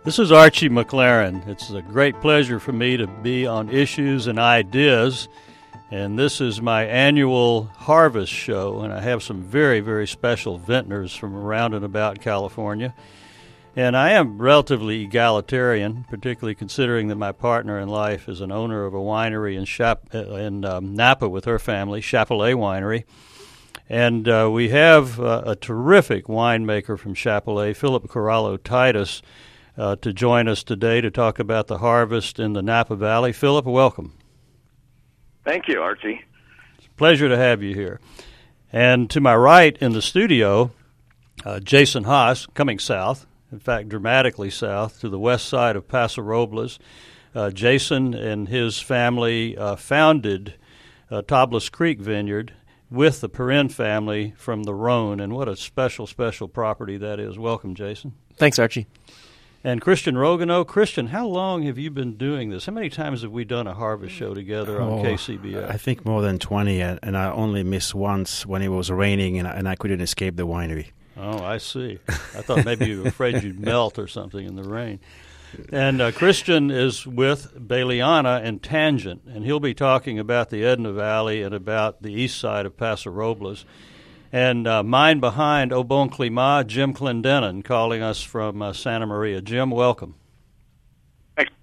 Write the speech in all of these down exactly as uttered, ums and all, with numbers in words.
This is Archie McLaren. It's a great pleasure for me to be on Issues and Ideas, and this is my annual harvest show, and I have some very, very special vintners from around and about California. And I am relatively egalitarian, particularly considering that my partner in life is an owner of a winery in, Chap- in um, Napa with her family, Chapelet Winery. And uh, we have uh, a terrific winemaker from Chapelet, Philip Corallo Titus, Uh, to join us today to talk about the harvest in the Napa Valley. Philip, welcome. Thank you, Archie. It's a pleasure to have you here. And to my right in the studio, uh, Jason Haas, coming south, in fact, dramatically south, to the west side of Paso Robles. Uh, Jason and his family uh, founded uh, Tablas Creek Vineyard with the Perrin family from the Rhone, and what a special, special property that is. Welcome, Jason. Thanks, Archie. And Christian Rogano. Christian, how long have you been doing this? How many times have we done a harvest show together on oh, K C B S? I think more than twenty, and I only missed once when it was raining and I, and I couldn't escape the winery. Oh, I see. I thought maybe you were afraid you'd melt or something in the rain. And uh, Christian is with Bailiana and Tangent, and he'll be talking about the Edna Valley and about the east side of Paso Robles. And uh, mine behind Au Bon Climat, Jim Clendenin, calling us from uh, Santa Maria. Jim, welcome. Thanks.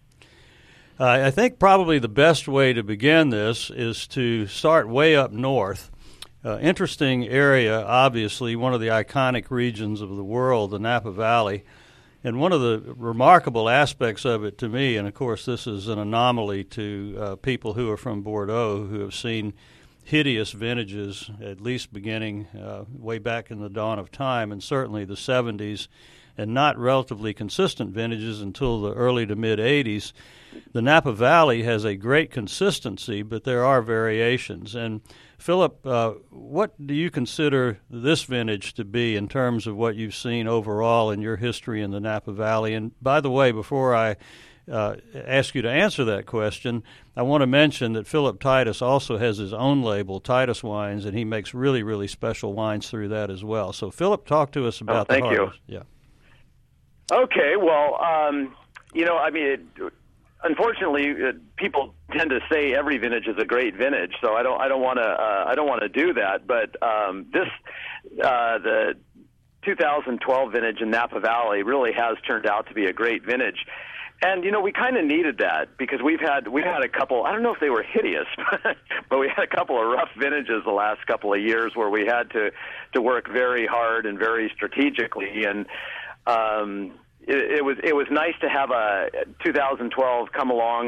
Uh, I think probably the best way to begin this is to start way up north. Uh, interesting area, obviously, one of the iconic regions of the world, the Napa Valley. And one of the remarkable aspects of it to me, and of course this is an anomaly to uh, people who are from Bordeaux who have seen hideous vintages, at least beginning uh, way back in the dawn of time, and certainly the seventies, and not relatively consistent vintages until the early to mid-eighties. The Napa Valley has a great consistency, but there are variations. And Philip, uh, what do you consider this vintage to be in terms of what you've seen overall in your history in the Napa Valley? And by the way, before I Uh, ask you to answer that question, I want to mention that Philip Titus also has his own label, Titus Wines, and he makes really, really special wines through that as well. So, Philip, talk to us about oh, thank the harvest. You. Yeah. Okay, well, um, you know, I mean, it, unfortunately, uh, people tend to say every vintage is a great vintage, so I don't, I don't want to, uh, I don't want to do that. But um, this, uh, the two thousand twelve vintage in Napa Valley really has turned out to be a great vintage. And, you know, we kind of needed that because we've had we've had a couple, I don't know if they were hideous, but we had a couple of rough vintages the last couple of years where we had to, to work very hard and very strategically. And um, it, it was it was nice to have a two thousand twelve come along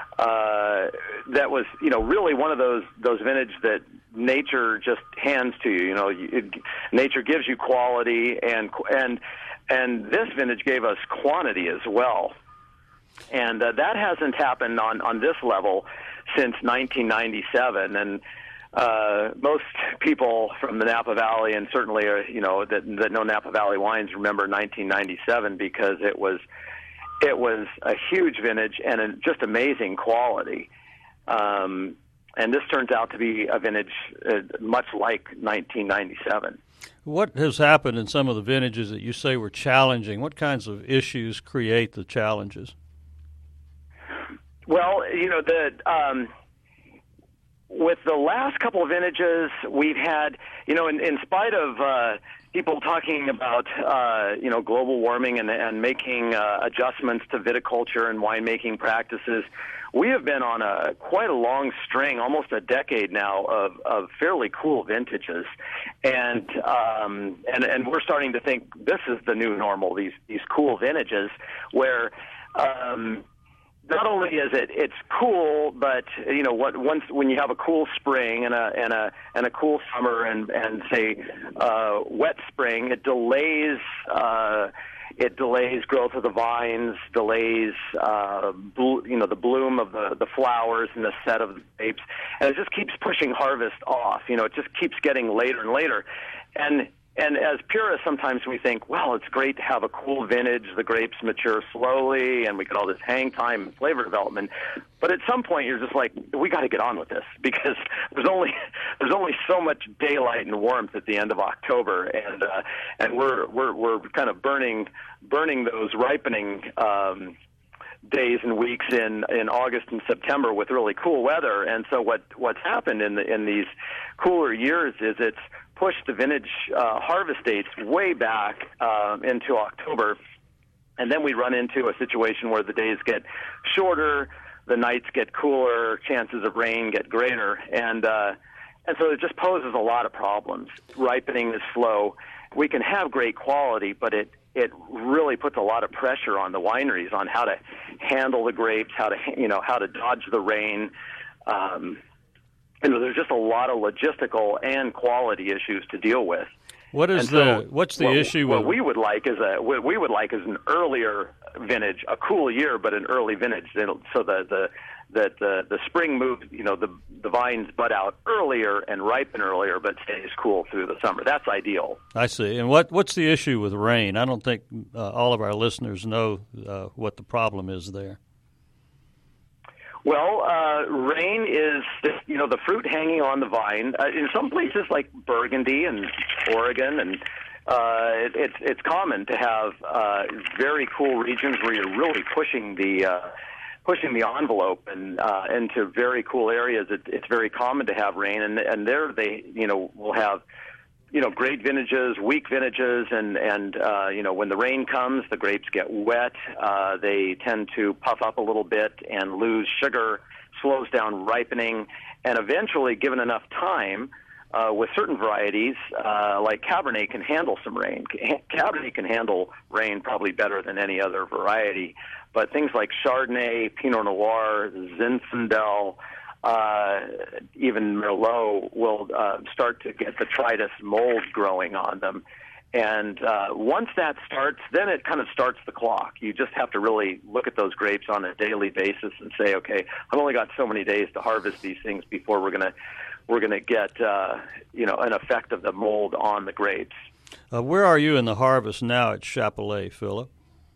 uh, that was, you know, really one of those, those vintage that nature just hands to you. You know, it, nature gives you quality, and and and this vintage gave us quantity as well. And uh, that hasn't happened on, on this level since nineteen ninety-seven. And uh, most people from the Napa Valley, and certainly are, you know that, that know Napa Valley wines, remember nineteen ninety-seven because it was it was a huge vintage and a, just amazing quality. Um, and this turns out to be a vintage uh, much like nineteen ninety-seven. What has happened in some of the vintages that you say were challenging? What kinds of issues create the challenges? Well, you know, the um, with the last couple of vintages, we've had, you know, in, in spite of uh, people talking about, uh, you know, global warming and, and making uh, adjustments to viticulture and winemaking practices, we have been on a quite a long string, almost a decade now, of, of fairly cool vintages, and um, and and we're starting to think this is the new normal. These these cool vintages where. Um, Not only is it it's cool, but you know what? Once when you have a cool spring and a and a and a cool summer and and say uh, wet spring, it delays uh, it delays growth of the vines, delays uh, blo- you know the bloom of the the flowers and the set of the grapes, and it just keeps pushing harvest off. You know, it just keeps getting later and later, and and as purists, sometimes we think, well, it's great to have a cool vintage. The grapes mature slowly, and we get all this hang time and flavor development. But at some point, you're just like, we got to get on with this because there's only there's only so much daylight and warmth at the end of October, and uh, and we're we're we're kind of burning burning those ripening Um, days and weeks in, in August and September with really cool weather. And so what what's happened in the in these cooler years is it's pushed the vintage uh, harvest dates way back uh, into October, and then we run into a situation where the days get shorter, the nights get cooler, chances of rain get greater, and uh, and so it just poses a lot of problems. Ripening is slow. We can have great quality, but it it really puts a lot of pressure on the wineries on how to handle the grapes, how to you know how to dodge the rain. Um, and there's just a lot of logistical and quality issues to deal with. What is and so the what's the what, issue? What with... we would like is a what we would like is an earlier vintage, a cool year, but an early vintage, so the the that the the spring moves, you know, the the vines bud out earlier and ripen earlier, but stays cool through the summer. That's ideal. I see. And what what's the issue with rain? I don't think uh, all of our listeners know uh, what the problem is there. Well, uh, rain is, you know, the fruit hanging on the vine. Uh, in some places like Burgundy and Oregon, and uh, it, it's it's common to have uh, very cool regions where you're really pushing the uh, pushing the envelope and uh, into very cool areas. It, it's very common to have rain, and and there they, you know, will have, you know, great vintages, weak vintages, and, and uh, you know, when the rain comes, the grapes get wet. Uh, they tend to puff up a little bit and lose sugar, slows down ripening, and eventually, given enough time, uh, with certain varieties, uh, like Cabernet can handle some rain. Cabernet can handle rain probably better than any other variety, but things like Chardonnay, Pinot Noir, Zinfandel, Uh, even Merlot will uh, start to get detritus mold growing on them. And uh, once that starts, then it kind of starts the clock. You just have to really look at those grapes on a daily basis and say, okay, I've only got so many days to harvest these things before we're going to we're going to get uh, you know an effect of the mold on the grapes. Uh, where are you in the harvest now at Chapelet, Philip?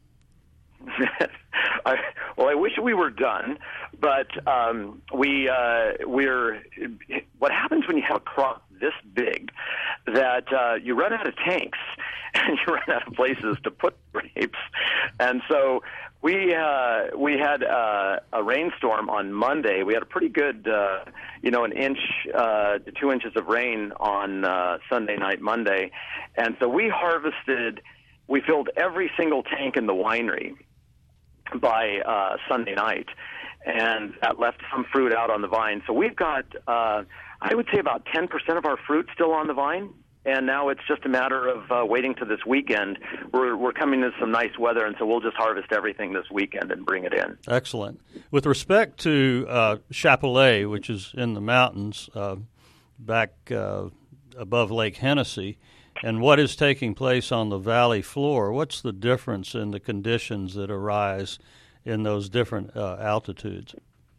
I, well, I wish we were done, but um, we uh, we're. What happens when you have a crop this big that uh, you run out of tanks and you run out of places to put grapes, and so we uh, we had uh, a rainstorm on Monday. We had a pretty good, uh, you know, an inch uh, to two inches of rain on uh, Sunday night, Monday, and so we harvested. We filled every single tank in the winery by uh, Sunday night, and that left some fruit out on the vine. So we've got, uh, I would say, about ten percent of our fruit still on the vine, and now it's just a matter of uh, waiting to this weekend. We're we're coming to some nice weather, and so we'll just harvest everything this weekend and bring it in. Excellent. With respect to uh, Chapelet, which is in the mountains uh, back uh, above Lake Hennessy, and what is taking place on the valley floor, what's the difference in the conditions that arise in those different uh, altitudes?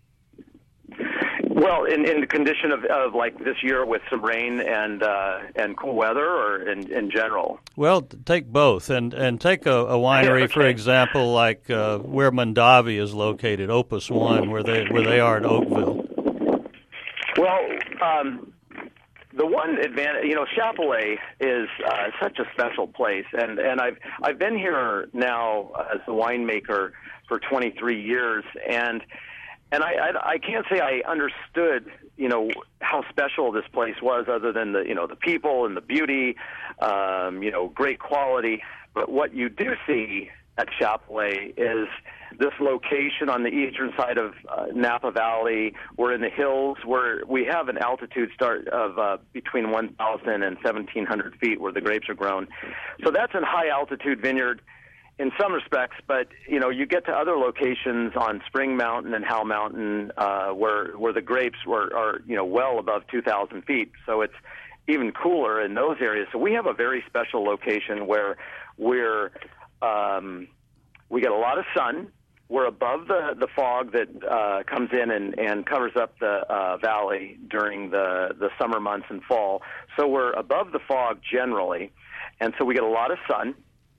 Well, in, in the condition of, of like this year with some rain and uh, and cool weather, or in, in general? Well, take both, and and take a, a winery, okay. for example, like uh, where Mondavi is located, Opus One, where they where they are in Oakville. Well, um, the one advantage, you know, Chapelet is uh, such a special place, and, and I've I've been here now as a winemaker for twenty-three years, and and I, I I can't say I understood, you know, how special this place was, other than the you know the people and the beauty, um, you know, great quality. But what you do see at Chapelet is this location on the eastern side of uh, Napa Valley. We're in the hills where we have an altitude start of uh, between one thousand and seventeen hundred feet where the grapes are grown. So that's a high altitude vineyard in some respects, but you know you get to other locations on Spring Mountain and Howell Mountain uh, where where the grapes were are you know well above two thousand feet. So it's even cooler in those areas. So we have a very special location where we're um, we get a lot of sun. We're above the, the fog that uh, comes in and, and covers up the uh, valley during the, the summer months and fall. So we're above the fog generally. and so we get a lot of sun,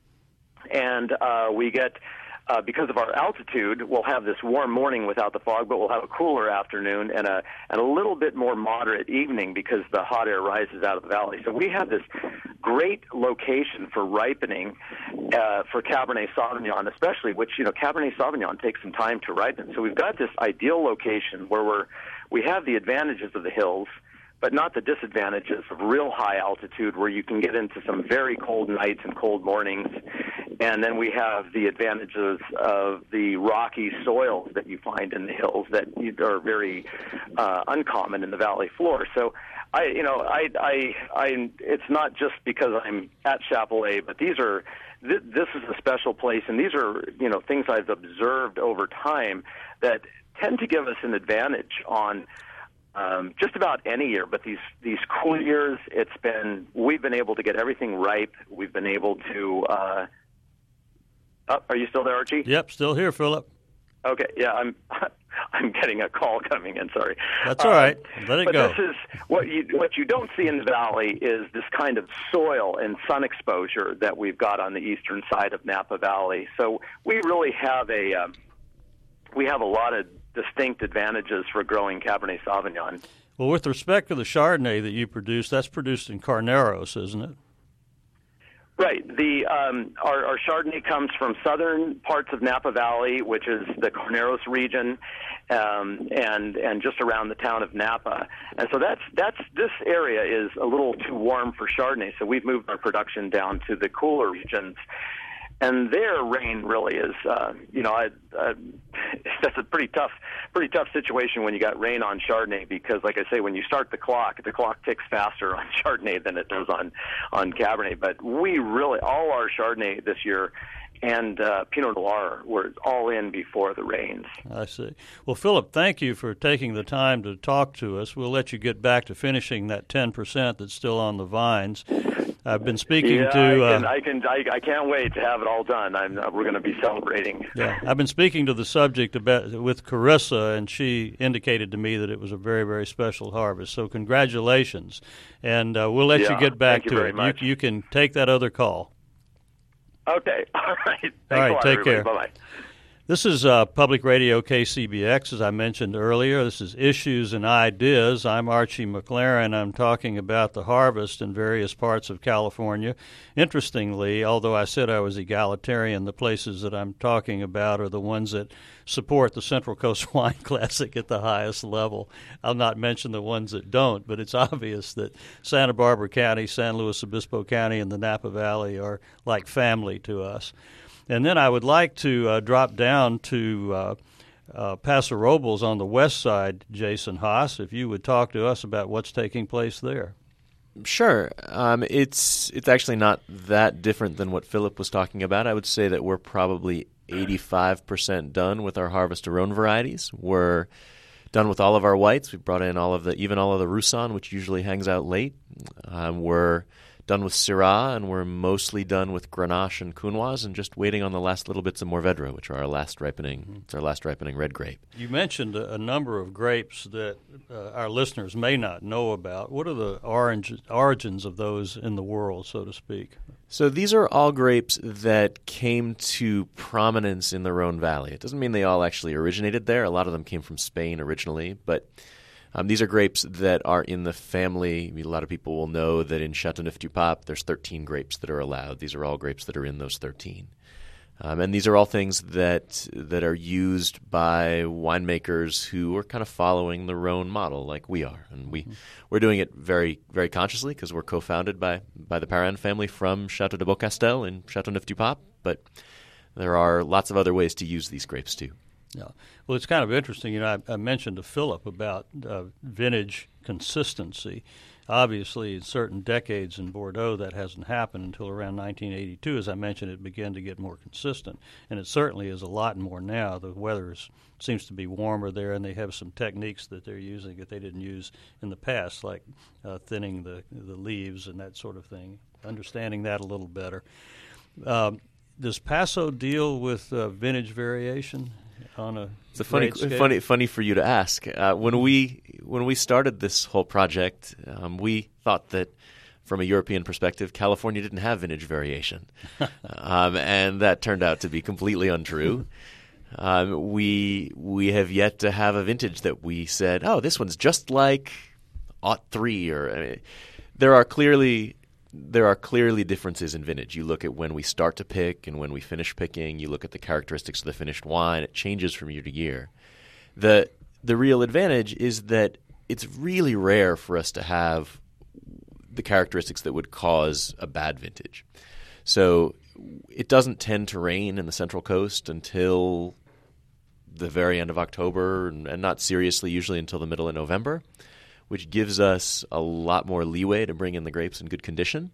and uh, we get. Uh, because of our altitude, we'll have this warm morning without the fog, but we'll have a cooler afternoon and a and a little bit more moderate evening because the hot air rises out of the valley. So we have this great location for ripening uh, for Cabernet Sauvignon, especially, which, you know, Cabernet Sauvignon takes some time to ripen. So we've got this ideal location where we're we have the advantages of the hills, but not the disadvantages of real high altitude where you can get into some very cold nights and cold mornings. And then we have the advantages of the rocky soils that you find in the hills that are very uh, uncommon in the valley floor. So, I, you know, I, I, I, it's not just because I'm at Chapelet, but these are, th- this is a special place, and these are, you know, things I've observed over time that tend to give us an advantage on Um, just about any year, but these these cool years, it's been we've been able to get everything ripe. We've been able to. Uh, oh, are you still there, Archie? Yep, still here, Philip. Okay, yeah, I'm I'm getting a call coming in. Sorry. That's all right. Um, Let it but go. This is what you what you don't see in the valley is this kind of soil and sun exposure that we've got on the eastern side of Napa Valley. So we really have a um, we have a lot of distinct advantages for growing Cabernet Sauvignon. Well, with respect to the Chardonnay that you produce, that's produced in Carneros, isn't it? Right. The um, our, our Chardonnay comes from southern parts of Napa Valley, which is the Carneros region, um, and and just around the town of Napa. And so that's that's this area is a little too warm for Chardonnay, so we've moved our production down to the cooler regions. And their rain really is, uh, you know, I, I, that's a pretty tough, pretty tough situation when you got rain on Chardonnay because, like I say, when you start the clock, the clock ticks faster on Chardonnay than it does on, on Cabernet. But we really, all our Chardonnay this year and uh, Pinot Noir were all in before the rains. I see. Well, Philip, thank you for taking the time to talk to us. We'll let you get back to finishing that ten percent that's still on the vines. I've been speaking yeah, to. I can, uh, I can, I, I can't wait to have it all done. I'm, uh, we're going to be celebrating. Yeah, I've been speaking to the subject about with Carissa, and she indicated to me that it was a very, very special harvest. So congratulations, and uh, we'll let yeah, you get back thank you to very it. Much. You, you can take that other call. Okay, all right. Thanks all right, a lot, take everybody. care. Bye-bye. This is uh, Public Radio K C B X, as I mentioned earlier. This is Issues and Ideas. I'm Archie McLaren. I'm talking about the harvest in various parts of California. Interestingly, although I said I was egalitarian, the places that I'm talking about are the ones that support the Central Coast Wine Classic at the highest level. I'll not mention the ones that don't, but it's obvious that Santa Barbara County, San Luis Obispo County, and the Napa Valley are like family to us. And then I would like to uh, drop down to uh, uh, Paso Robles on the west side, Jason Haas, if you would talk to us about what's taking place there. Sure. Um, it's it's actually not that different than what Philip was talking about. I would say that we're probably eighty-five percent done with our Harvest Aron varieties. We're done with all of our whites. We've brought in all of the, even all of the Roussanne, which usually hangs out late. Um, we're done with Syrah, and we're mostly done with Grenache and Counoise, and just waiting on the last little bits of Mourvedre, which are our last ripening. Mm-hmm. It's our last ripening red grape. You mentioned a, a number of grapes that uh, our listeners may not know about. What are the orange, origins of those in the world, so to speak? So these are all grapes that came to prominence in the Rhone Valley. It doesn't mean they all actually originated there. A lot of them came from Spain originally, but Um, these are grapes that are in the family. I mean, a lot of people will know that in Châteauneuf-du-Pape, there's thirteen grapes that are allowed. These are all grapes that are in those thirteen. Um, and these are all things that that are used by winemakers who are kind of following the Rhone model like we are. And we, mm-hmm. we're doing it very, very consciously because we're co-founded by, by the Parent family from Château de Beaucastel in Châteauneuf-du-Pape. But there are lots of other ways to use these grapes too. Yeah. Well, it's kind of interesting. You know, I, I mentioned to Philip about uh, vintage consistency. Obviously, in certain decades in Bordeaux, that hasn't happened until around nineteen eighty-two. As I mentioned, it began to get more consistent, and it certainly is a lot more now. The weather is, seems to be warmer there, and they have some techniques that they're using that they didn't use in the past, like uh, thinning the the leaves and that sort of thing. Understanding that a little better. Um, does Paso deal with uh, vintage variation? On a it's a funny, funny, funny for you to ask. Uh, when we when we started this whole project, um, we thought that from a European perspective, California didn't have vintage variation. um, and that turned out to be completely untrue. Um, we we have yet to have a vintage that we said, oh, this one's just like Aught three. Or I mean, there are clearly there are clearly differences in vintage. You look at when we start to pick and when we finish picking. You look at the characteristics of the finished wine. It changes from year to year. The the real advantage is that it's really rare for us to have the characteristics that would cause a bad vintage. So it doesn't tend to rain in the Central Coast until the very end of October, and, and not seriously usually until the middle of November, which gives us a lot more leeway to bring in the grapes in good condition.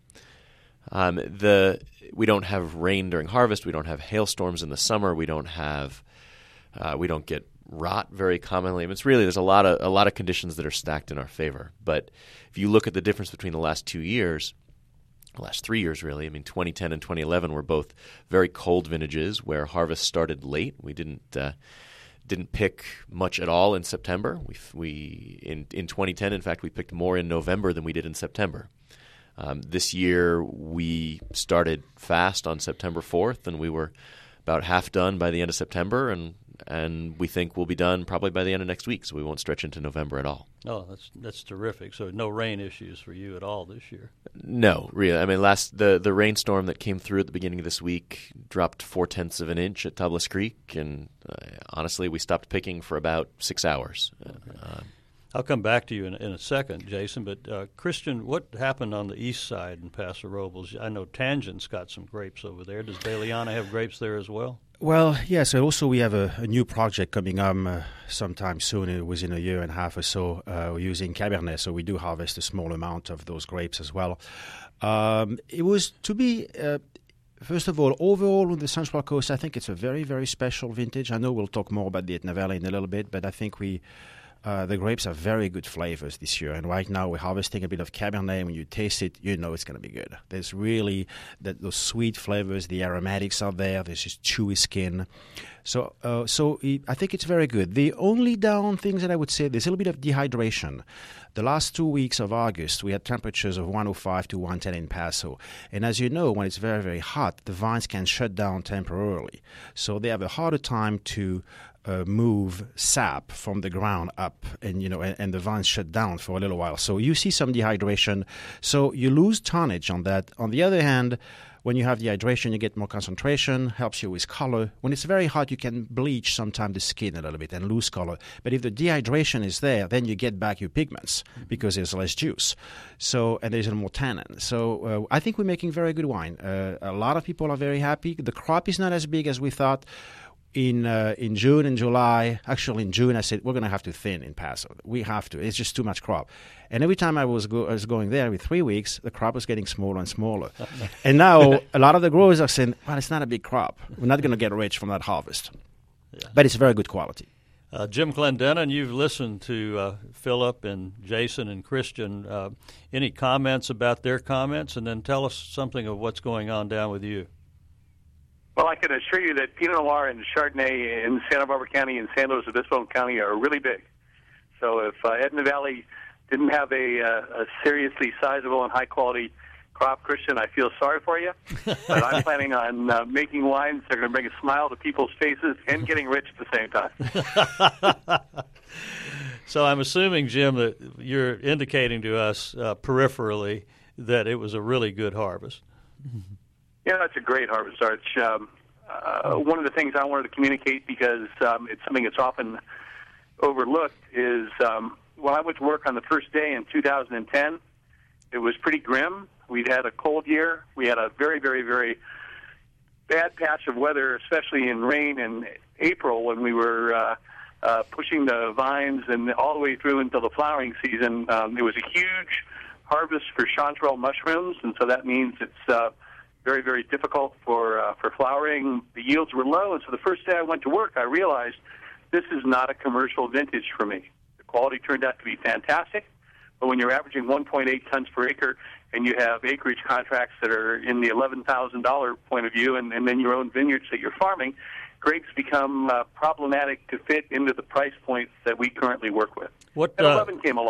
Um, the we don't have rain during harvest. We don't have hailstorms in the summer. We don't have uh, we don't get rot very commonly. I mean, it's really there's a lot of a lot of conditions that are stacked in our favor. But if you look at the difference between the last two years, the last three years really, I mean, twenty ten and twenty eleven were both very cold vintages where harvest started late. We didn't uh, didn't pick much at all in September. We we in in twenty ten, in fact, we picked more in November than we did in September. Um, this year we started fast on September fourth, and we were about half done by the end of September, and and we think we'll be done probably by the end of next week, so we won't stretch into November at all. Oh, that's that's terrific. So no rain issues for you at all this year? No, really. I mean, last the, the rainstorm that came through at the beginning of this week dropped four-tenths of an inch at Tubeless Creek, and uh, honestly, we stopped picking for about six hours. Okay. Uh, I'll come back to you in, in a second, Jason, but uh, Christian, what happened on the east side in Paso Robles? I know Tangent's got some grapes over there. Does Beliana have grapes there as well? Well, yes. And also, we have a, a new project coming up uh, sometime soon, within a year and a half or so, uh, we're using Cabernet. So we do harvest a small amount of those grapes as well. Um, it was to be, uh, first of all, overall on the Central Coast, I think it's a very, very special vintage. I know we'll talk more about the Etna Valley in a little bit, but I think we uh, the grapes have very good flavors this year. And right now we're harvesting a bit of Cabernet. When you taste it, you know it's going to be good. There's really that those sweet flavors, the aromatics are there. There's just chewy skin. So uh, so it, I think it's very good. The only down things that I would say, there's a little bit of dehydration. The last two weeks of August, we had temperatures of one oh five to one ten in Paso. And as you know, when it's very, very hot, the vines can shut down temporarily. So they have a harder time to uh, move sap from the ground up, and you know, and, and the vines shut down for a little while. So you see some dehydration. So you lose tonnage on that. On the other hand, when you have dehydration, you get more concentration, helps you with color. When it's very hot, you can bleach sometimes the skin a little bit and lose color. But if the dehydration is there, then you get back your pigments because there's less juice. So and there's more tannin. So uh, I think we're making very good wine. Uh, a lot of people are very happy. The crop is not as big as we thought. In uh, in June and July, actually in June, I said, we're going to have to thin in Paso. We have to. It's just too much crop. And every time I was, go- I was going there, every three weeks, the crop was getting smaller and smaller. And now a lot of the growers are saying, well, it's not a big crop. We're not going to get rich from that harvest. Yeah. But it's very good quality. Uh, Jim Clendenin, you've listened to uh, Philip and Jason and Christian. Uh, any comments about their comments? And then tell us something of what's going on down with you. Well, I can assure you that Pinot Noir and Chardonnay in Santa Barbara County and San Luis Obispo County are really big. So if uh, Etna Valley didn't have a, uh, a seriously sizable and high-quality crop, Christian, I feel sorry for you. But I'm planning on uh, making wines that are going to bring a smile to people's faces and getting rich at the same time. So I'm assuming, Jim, that you're indicating to us uh, peripherally that it was a really good harvest. Yeah, that's a great harvest, Arch. Um, uh, one of the things I wanted to communicate, because um, it's something that's often overlooked, is um, when I went to work on the first day in two thousand ten, it was pretty grim. We'd had a cold year. We had a very, very, very bad patch of weather, especially in rain in April when we were uh, uh, pushing the vines and all the way through until the flowering season. Um, it was a huge harvest for chanterelle mushrooms, and so that means it's uh, very, very difficult for uh, for flowering. The yields were low, and so the first day I went to work, I realized this is not a commercial vintage for me. The quality turned out to be fantastic, but when you're averaging one point eight tons per acre and you have acreage contracts that are in the eleven thousand dollars point of view, and, and then your own vineyards that you're farming, grapes become uh, problematic to fit into the price points that we currently work with. What, and uh, eleven came along.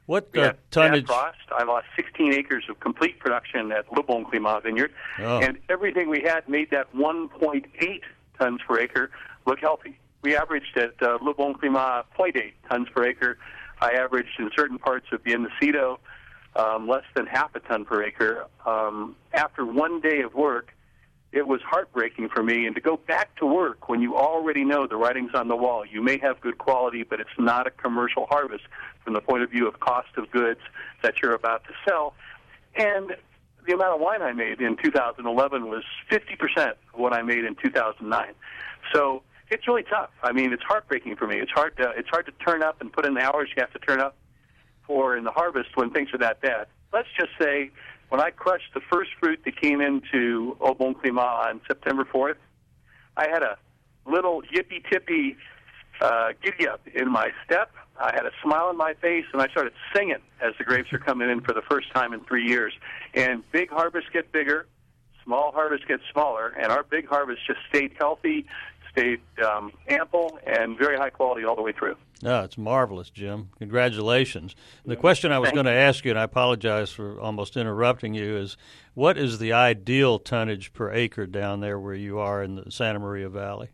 What we uh, had tonnage? bad frost. I lost sixteen acres of complete production at Le Bon Climat Vineyard, Oh. and everything we had made that one point eight tons per acre look healthy. We averaged at uh, Le Bon Climat zero point eight tons per acre. I averaged in certain parts of Bien Nacido um, less than half a ton per acre. Um, after one day of work, it was heartbreaking for me. And to go back to work when you already know the writing's on the wall, you may have good quality, but it's not a commercial harvest from the point of view of cost of goods that you're about to sell. And the amount of wine I made in two thousand eleven was fifty percent of what I made in two thousand nine. So it's really tough. I mean, it's heartbreaking for me. It's hard to, it's hard to turn up and put in the hours you have to turn up for in the harvest when things are that bad. Let's just say when I crushed the first fruit that came into Au Bon Climat on September fourth, I had a little yippy-tippy uh, giddy-up in my step. I had a smile on my face, and I started singing as the grapes are coming in for the first time in three years. And big harvests get bigger, small harvests get smaller, and our big harvest just stayed healthy, stayed um, ample, and very high quality all the way through. No, it's marvelous, Jim. Congratulations. The question I was Thank going to ask you, and I apologize for almost interrupting you, is what is the ideal tonnage per acre down there where you are in the Santa Maria Valley?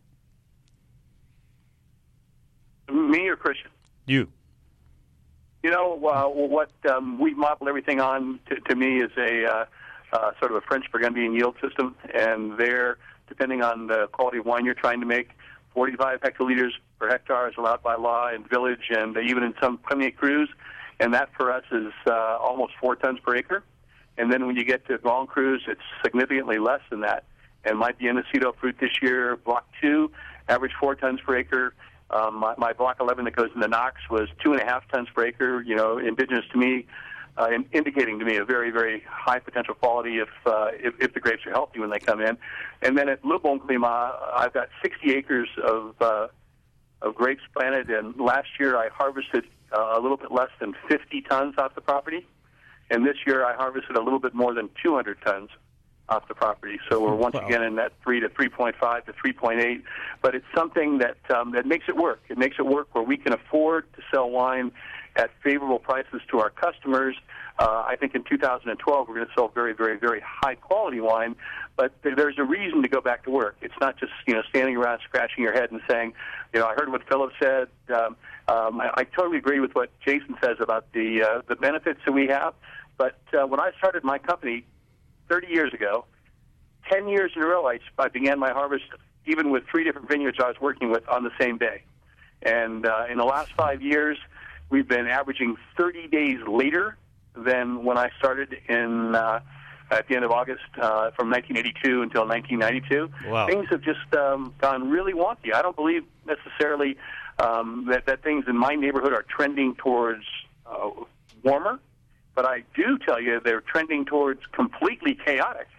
Me or Christian? You. You know, uh, what um, we model everything on, to, to me, is a uh, uh, sort of a French Burgundian yield system, and there, depending on the quality of wine you're trying to make, forty-five hectoliters per hectare is allowed by law in Village and even in some Premier Crus, and that for us is uh, almost four tons per acre. And then when you get to Grand Crus, it's significantly less than that. And my Bien Nacido fruit this year, Block two, average four tons per acre. Um, my, my Block eleven that goes into Knox was two and a half tons per acre, you know, indigenous to me, uh, in, indicating to me a very, very high potential quality if, uh, if if the grapes are healthy when they come in. And then at Le Bon Climat, I've got sixty acres of uh, of grapes planted, and last year I harvested uh, a little bit less than fifty tons off the property, and this year I harvested a little bit more than two hundred tons off the property. So we're once Wow. again in that three to three point five to three point eight, but it's something that um, that makes it work. It makes it work where we can afford to sell wine at favorable prices to our customers. Uh, I think in two thousand twelve we're going to sell very, very, very high quality wine, but there's a reason to go back to work. It's not just, you know, standing around scratching your head and saying, you know, I heard what Philip said. Um, um, I, I totally agree with what Jason says about the uh, the benefits that we have. But uh, when I started my company thirty years ago, ten years in a row, I, I began my harvest even with three different vineyards I was working with on the same day. And uh, in the last five years, we've been averaging thirty days later than when I started in uh, at the end of August uh, from nineteen eighty-two until nineteen ninety-two. Wow. Things have just um, gone really wonky. I don't believe necessarily um, that, that things in my neighborhood are trending towards uh, warmer, but I do tell you they're trending towards completely chaotic.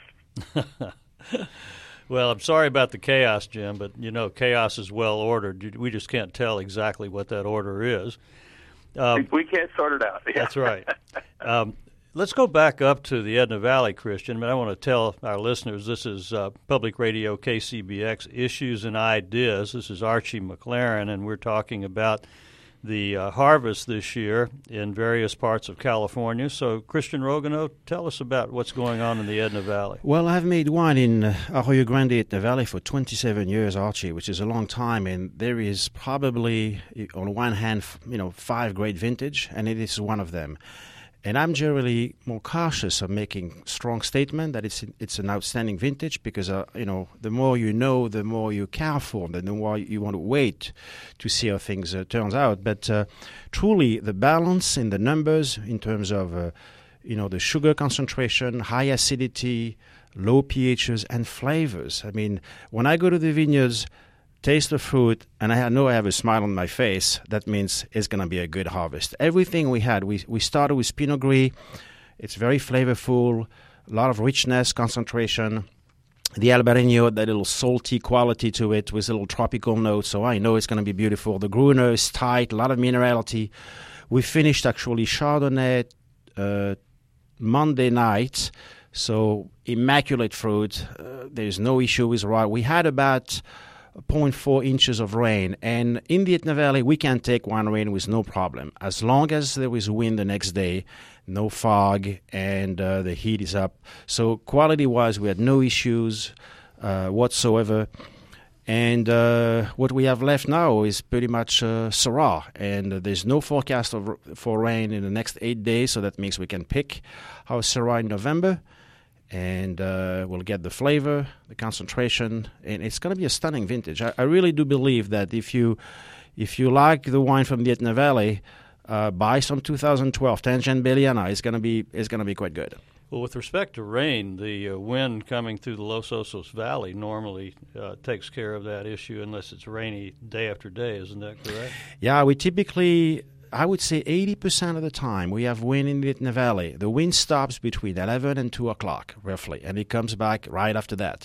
Well, I'm sorry about the chaos, Jim, but, you know, chaos is well ordered. We just can't tell exactly what that order is. Um, we can't sort it out. Yeah. That's right. Um, let's go back up to the Edna Valley, Christian. I want to tell our listeners this is uh, Public Radio K C B X Issues and Ideas. This is Archie McLaren, and we're talking about the uh, harvest this year in various parts of California. So, Christian Rogano, tell us about what's going on in the Edna Valley. Well, I've made wine in uh, Arroyo Grande Edna Valley for twenty-seven years, Archie, which is a long time, and there is probably, on one hand, you know, five great vintage, and it is one of them. And I'm generally more cautious of making strong statement that it's it's an outstanding vintage because uh, you know the more you know, the more you're careful, the more you want to wait to see how things uh, turns out. But uh, truly, the balance in the numbers in terms of uh, you know the sugar concentration, high acidity, low pHs, and flavors. I mean, when I go to the vineyards, taste the fruit, and I know I have a smile on my face, that means it's going to be a good harvest. Everything we had, we we started with Pinot Gris. It's very flavorful, a lot of richness, concentration. The Albarino, that little salty quality to it with a little tropical note, so I know it's going to be beautiful. The Gruner is tight, a lot of minerality. We finished actually Chardonnay uh, Monday night, so immaculate fruit. Uh, there's no issue with rye. We had about zero point four inches of rain. And in the Etna Valley, we can take one rain with no problem. As long as there is wind the next day, no fog, and uh, the heat is up. So quality-wise, we had no issues uh, whatsoever. And uh, what we have left now is pretty much uh, Syrah. And uh, there's no forecast of, for rain in the next eight days, so that means we can pick our Syrah in November. And uh, we'll get the flavor, the concentration, and it's going to be a stunning vintage. I, I really do believe that if you if you like the wine from the Etna Valley, uh, buy some two thousand twelve Tangent Belliana. It's going to be it's going to be quite good. Well, with respect to rain, the uh, wind coming through the Los Osos Valley normally uh, takes care of that issue unless it's rainy day after day. Isn't that correct? Yeah, we typically, I would say eighty percent of the time, we have wind in the Etna Valley. The wind stops between eleven and two o'clock, roughly, and it comes back right after that.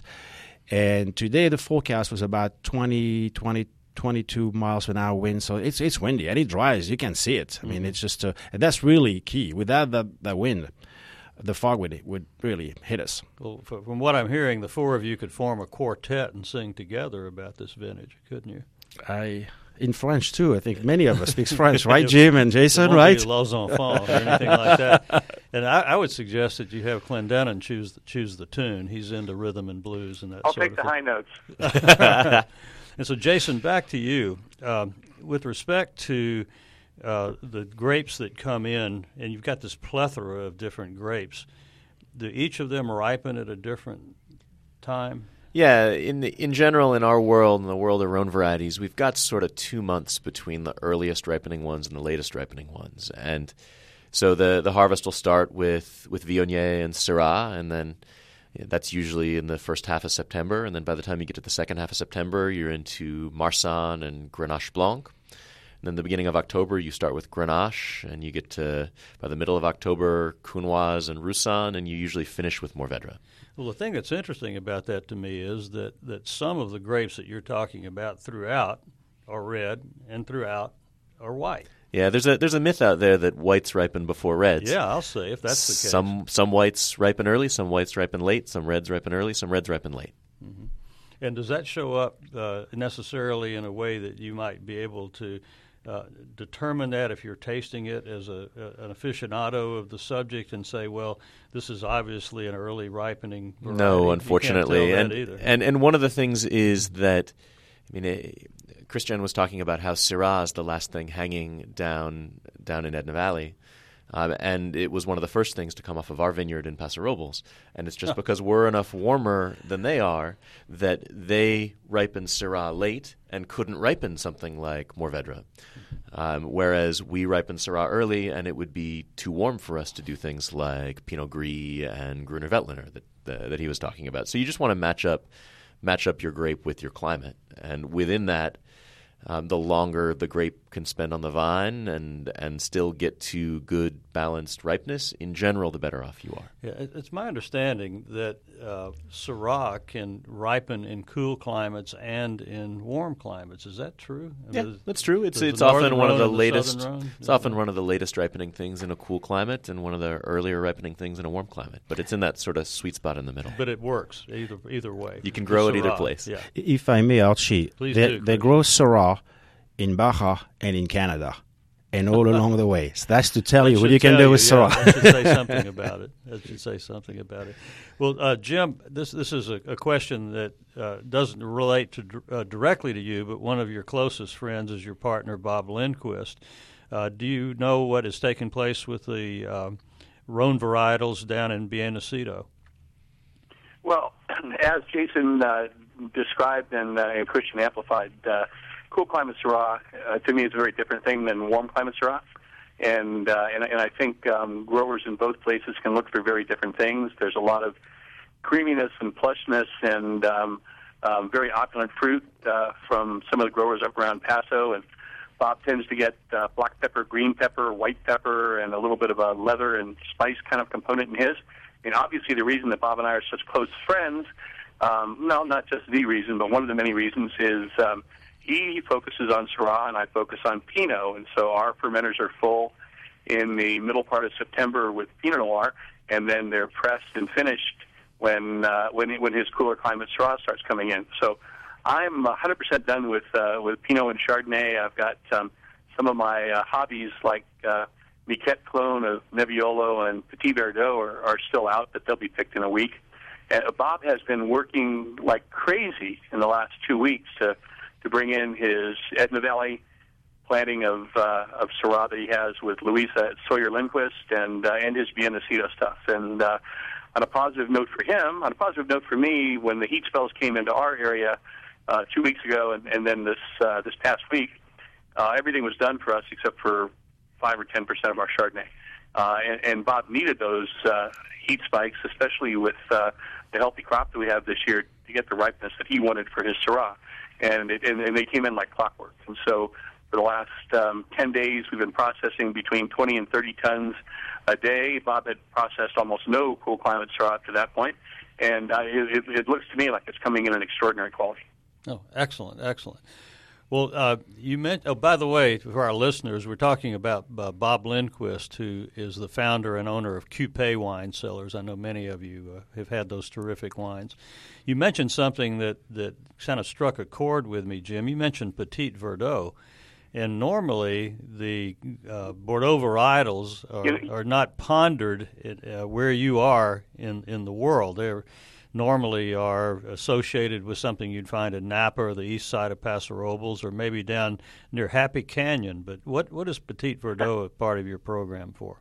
And today the forecast was about twenty, twenty, twenty-two miles an hour wind, so it's it's windy, and it dries. You can see it. I mm-hmm. mean, it's just, uh, and that's really key. Without that, that wind, the fog would, would really hit us. Well, from what I'm hearing, the four of you could form a quartet and sing together about this vintage, couldn't you? I... In French, too. I think many of us speak French, right, Jim and Jason, right? Les Enfants or anything like that. And I, I would suggest that you have Clendenin choose the, choose the tune. He's into rhythm and blues and that I'll sort of thing. I'll take the high notes. And so, Jason, back to you. Um, with respect to uh, the grapes that come in, and you've got this plethora of different grapes, do each of them ripen at a different time? Yeah, in the, in general, in our world, in the world of Rhone varieties, we've got sort of two months between the earliest ripening ones and the latest ripening ones. And so the, the harvest will start with, with Viognier and Syrah, and then yeah, that's usually in the first half of September. And then by the time you get to the second half of September, you're into Marsanne and Grenache Blanc. And then the beginning of October, you start with Grenache, and you get to, by the middle of October, Counoise and Roussanne, and you usually finish with Mourvèdre. Well, the thing that's interesting about that to me is that, that some of the grapes that you're talking about throughout are red and throughout are white. Yeah, there's a there's a myth out there that whites ripen before reds. Yeah, I'll say if that's the case. Some some whites ripen early, some whites ripen late, some reds ripen early, some reds ripen late. Mm-hmm. And does that show up uh, necessarily in a way that you might be able to Uh, determine that if you're tasting it as a, a an aficionado of the subject and say, well, this is obviously an early ripening variety? No, unfortunately. You can't and tell that either. and and one of the things is that, I mean, uh, Christian was talking about how Syrah is the last thing hanging down down in Etna Valley. Um, and it was one of the first things to come off of our vineyard in Paso Robles. And it's just because we're enough warmer than they are that they ripened Syrah late and couldn't ripen something like Mourvèdre. Um, whereas we ripened Syrah early, and it would be too warm for us to do things like Pinot Gris and Gruner Veltliner that, uh, that he was talking about. So you just want to match up, match up your grape with your climate. And within that, Um, the longer the grape can spend on the vine and and still get to good balanced ripeness, in general, the better off you are. Yeah, it's my understanding that uh, Syrah can ripen in cool climates and in warm climates. Is that true? I mean, Yeah, is, that's true. It's it's the often Northern one of the Rhone and latest. Southern Rhone? It's often one of the latest ripening things in a cool climate, and one of the earlier ripening things in a warm climate. But it's in that sort of sweet spot in the middle. But it works either either way. You can grow The it either Syrah, place. Yeah. If I may, Archie, Please they, do, they Chris. grow Syrah in Baja and in Canada and all along the way. So that's to tell you That what should you can tell do you, with yeah, Syrah. that should say something about it. That should say something about it. Well, uh, Jim, this this is a, a question that uh, doesn't relate to uh, directly to you, but one of your closest friends is your partner, Bob Lindquist. Uh, do you know what has taken place with the um, Rhone varietals down in Bien Nacido? Well, as Jason uh, described and, uh, and Christian amplified, uh, cool climate Syrah uh, to me is a very different thing than warm climate Syrah, and uh, and, and I think um, growers in both places can look for very different things. There's a lot of creaminess and plushness and um, um, very opulent fruit uh, from some of the growers up around Paso, and Bob tends to get uh, black pepper, green pepper, white pepper, and a little bit of a leather and spice kind of component in his. And obviously the reason that Bob and I are such close friends, um, no, not just the reason, but one of the many reasons is um, he focuses on Syrah and I focus on Pinot. And so our fermenters are full in the middle part of September with Pinot Noir, and then they're pressed and finished when uh, when when his cooler climate Syrah starts coming in. So I'm one hundred percent done with uh, with Pinot and Chardonnay. I've got um, some of my uh, hobbies like uh, Miquette clone of Nebbiolo and Petit Verdot are, are still out, but they'll be picked in a week. And Bob has been working like crazy in the last two weeks to to bring in his Edna Valley planting of uh, of Syrah that he has with Louisa Sawyer Lindquist and uh, and his Biennacido stuff. And uh, on a positive note for him, on a positive note for me, when the heat spells came into our area uh, two weeks ago, and, and then this uh, this past week, uh, everything was done for us except for five or ten percent of our Chardonnay. Uh, and, and Bob needed those uh, heat spikes, especially with uh, the healthy crop that we have this year, to get the ripeness that he wanted for his Syrah. And, it, and, and they came in like clockwork. And so for the last um, ten days, we've been processing between twenty and thirty tons a day. Bob had processed almost no cool climate Syrah up to that point. And uh, it, it looks to me like it's coming in an extraordinary quality. Oh, excellent, excellent. Well, uh, you meant. Oh, by the way, for our listeners, we're talking about uh, Bob Lindquist, who is the founder and owner of Cupé Wine Cellars. I know many of you uh, have had those terrific wines. You mentioned something that, that kind of struck a chord with me, Jim. You mentioned Petit Verdot, and normally the uh, Bordeaux varietals are, are not pondered at, uh, where you are in, in the world. They're normally are associated with something you'd find in Napa or the east side of Paso Robles or maybe down near Happy Canyon. But what, what is Petit Verdot a part of your program for?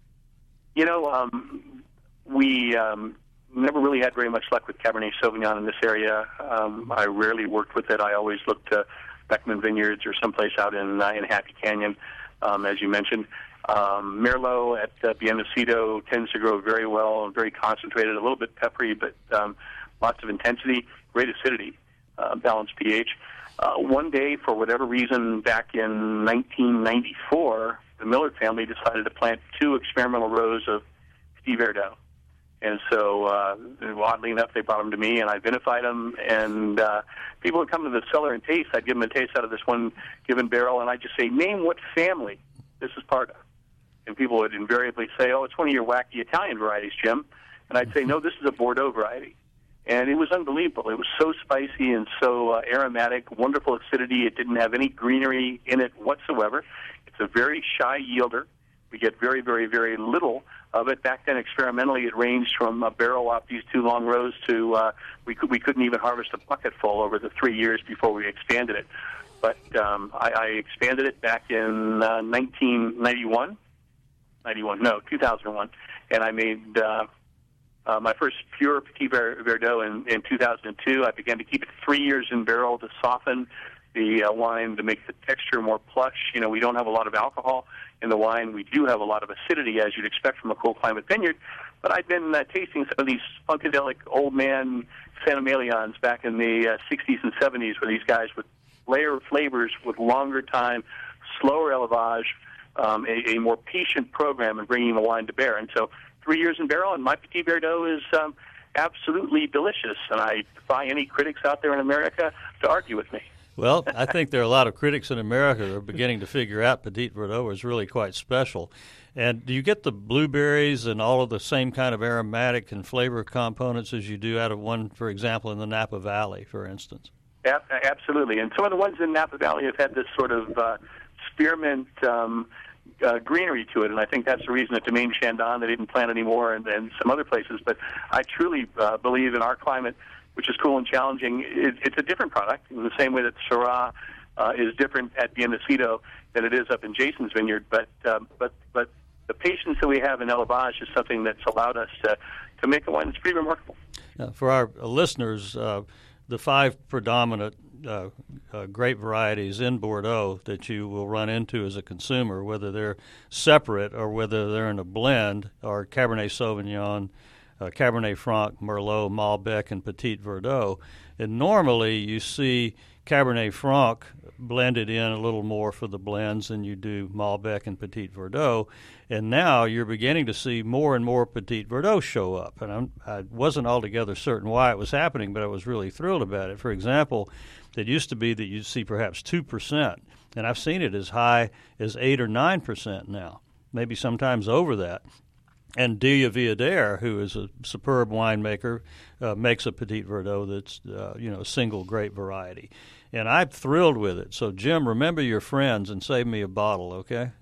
You know, um, we um, never really had very much luck with Cabernet Sauvignon in this area. Um, I rarely worked with it. I always looked to Beckman Vineyards or someplace out in, uh, in Happy Canyon, um, as you mentioned. Um, Merlot at uh, Biennacido tends to grow very well and very concentrated, a little bit peppery, but um, lots of intensity, great acidity, uh, balanced pH. Uh, one day, for whatever reason, back in nineteen ninety-four, the Millard family decided to plant two experimental rows of Petit Verdot. And so, uh, oddly enough, they brought them to me, and I vinified them. And uh, people would come to the cellar and taste. I'd give them a taste out of this one given barrel, and I'd just say, name what family this is part of. And people would invariably say, oh, it's one of your wacky Italian varieties, Jim. And I'd say, no, this is a Bordeaux variety. And it was unbelievable. It was so spicy and so uh, aromatic, wonderful acidity. It didn't have any greenery in it whatsoever. It's a very shy yielder. We get very, very, very little of it. Back then, experimentally, it ranged from a barrel off these two long rows to uh, we, could, we couldn't even harvest a bucket full over the three years before we expanded it. But um, I, I expanded it back in uh, nineteen ninety-one. ninety-one, no, two thousand one, and I made uh, uh, my first pure Petit Verdot in, in two thousand two. I began to keep it three years in barrel to soften the uh, wine, to make the texture more plush. You know, we don't have a lot of alcohol in the wine. We do have a lot of acidity, as you'd expect from a cold climate vineyard. But I've been uh, tasting some of these funkadelic old man Saint-Emilions back in the uh, sixties and seventies, where these guys would layer flavors with longer time, slower élevage, Um, a, a more patient program in bringing the wine to bear. And so three years in barrel, and my Petit Verdot is um, absolutely delicious. And I defy any critics out there in America to argue with me. Well, I think there are a lot of critics in America that are beginning to figure out Petit Verdot is really quite special. And do you get the blueberries and all of the same kind of aromatic and flavor components as you do out of one, for example, in the Napa Valley, for instance? A- absolutely. And some of the ones in Napa Valley have had this sort of uh, spearmint um, uh, greenery to it, and I think that's the reason that Domaine Chandon, they didn't plant anymore, and, and some other places. But I truly uh, believe in our climate, which is cool and challenging, it, it's a different product in the same way that Syrah uh, is different at Biennacido than it is up in Jason's vineyard. But um, but but the patience that we have in élevage is something that's allowed us to, to make a wine that's pretty remarkable. Now, for our listeners, uh, the five predominant uh, uh, grape varieties in Bordeaux that you will run into as a consumer, whether they're separate or whether they're in a blend, are Cabernet Sauvignon, uh, Cabernet Franc, Merlot, Malbec, and Petit Verdot. And normally you see Cabernet Franc blended in a little more for the blends than you do Malbec and Petit Verdot. And now you're beginning to see more and more Petit Verdot show up. And I'm, I wasn't altogether certain why it was happening, but I was really thrilled about it. For example, it used to be that you'd see perhaps two percent, and I've seen it as high as eight or nine percent now, maybe sometimes over that. And Delia Villader, who is a superb winemaker, uh, makes a Petit Verdot that's, uh, you know, a single grape variety. And I'm thrilled with it. So, Jim, remember your friends and save me a bottle, okay?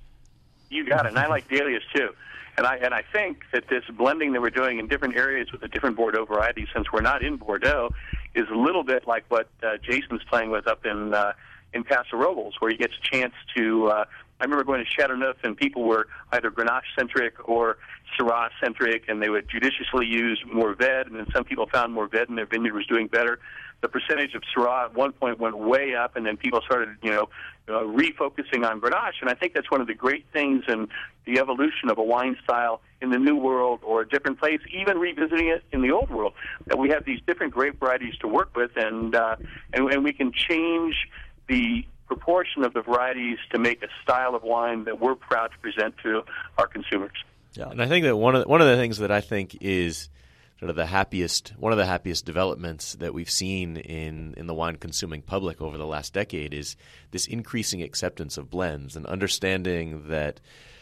You got it. And I like Delia's, too. And I and I think that this blending that we're doing in different areas with the different Bordeaux varieties, since we're not in Bordeaux, is a little bit like what uh, Jason's playing with up in uh, in Paso Robles, where he gets a chance to... Uh, I remember going to Chateauneuf, and people were either Grenache-centric or Syrah-centric, and they would judiciously use Mourvedre, and then some people found Mourvedre and their vineyard was doing better. The percentage of Syrah at one point went way up, and then people started, you know, uh, refocusing on Grenache, and I think that's one of the great things in the evolution of a wine style in the New World or a different place, even revisiting it in the Old World, that we have these different grape varieties to work with, and uh, and, and we can change the proportion of the varieties to make a style of wine that we're proud to present to our consumers. Yeah, and I think that one of the, one of the things that I think is sort of the happiest, one of the happiest developments that we've seen in, in the wine consuming public over the last decade is this increasing acceptance of blends and understanding that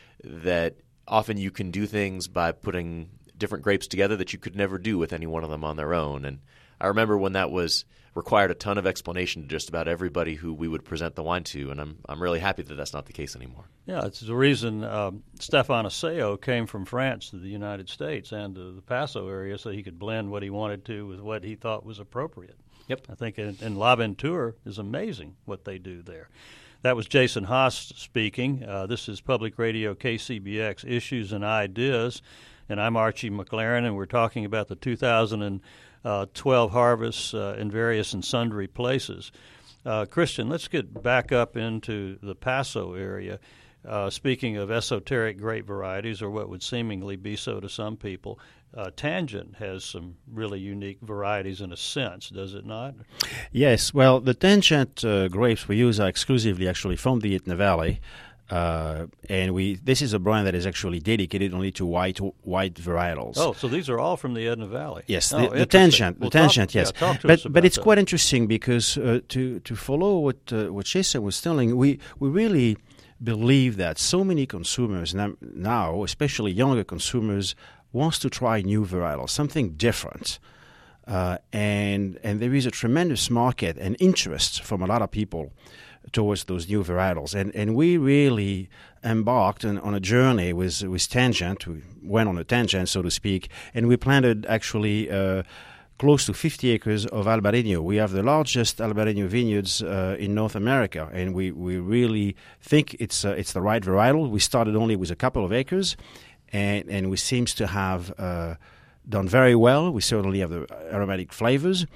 that often you can do things by putting different grapes together that you could never do with any one of them on their own. And I remember when that was required a ton of explanation to just about everybody who we would present the wine to, and I'm I'm really happy that that's not the case anymore. Yeah, it's the reason um, Stéphane Asseo came from France to the United States and to the Paso area so he could blend what he wanted to with what he thought was appropriate. Yep. I think in, in L'Aventure is amazing what they do there. That was Jason Haas speaking. Uh, this is Public Radio K C B X Issues and Ideas, and I'm Archie McLaren, and we're talking about the two thousand twelve harvests uh, in various and sundry places. Uh, Christian, let's get back up into the Paso area. Uh, speaking of esoteric grape varieties, or what would seemingly be so to some people, uh, Tangent has some really unique varieties in a sense, does it not? Yes. Well, the Tangent uh, grapes we use are exclusively actually from the Etna Valley. Uh, and we this is a brand that is actually dedicated only to white white varietals. Oh, so these are all from the Edna Valley. Yes, oh, the, the Tangent, well, the Tangent, talk, yes. Yeah, talk to but us about but it's that. quite interesting because uh, to to follow what uh, what Jason was telling, we we really believe that so many consumers now, especially younger consumers, wants to try new varietals, something different. Uh, and and there is a tremendous market and interest from a lot of people towards those new varietals. And and we really embarked on, on a journey with, with Tangent. We went on a tangent, so to speak, and we planted actually uh, close to fifty acres of Albarino. We have the largest Albarino vineyards uh, in North America, and we, we really think it's uh, it's the right varietal. We started only with a couple of acres, and, and we seems to have uh, done very well. We certainly have the aromatic flavors.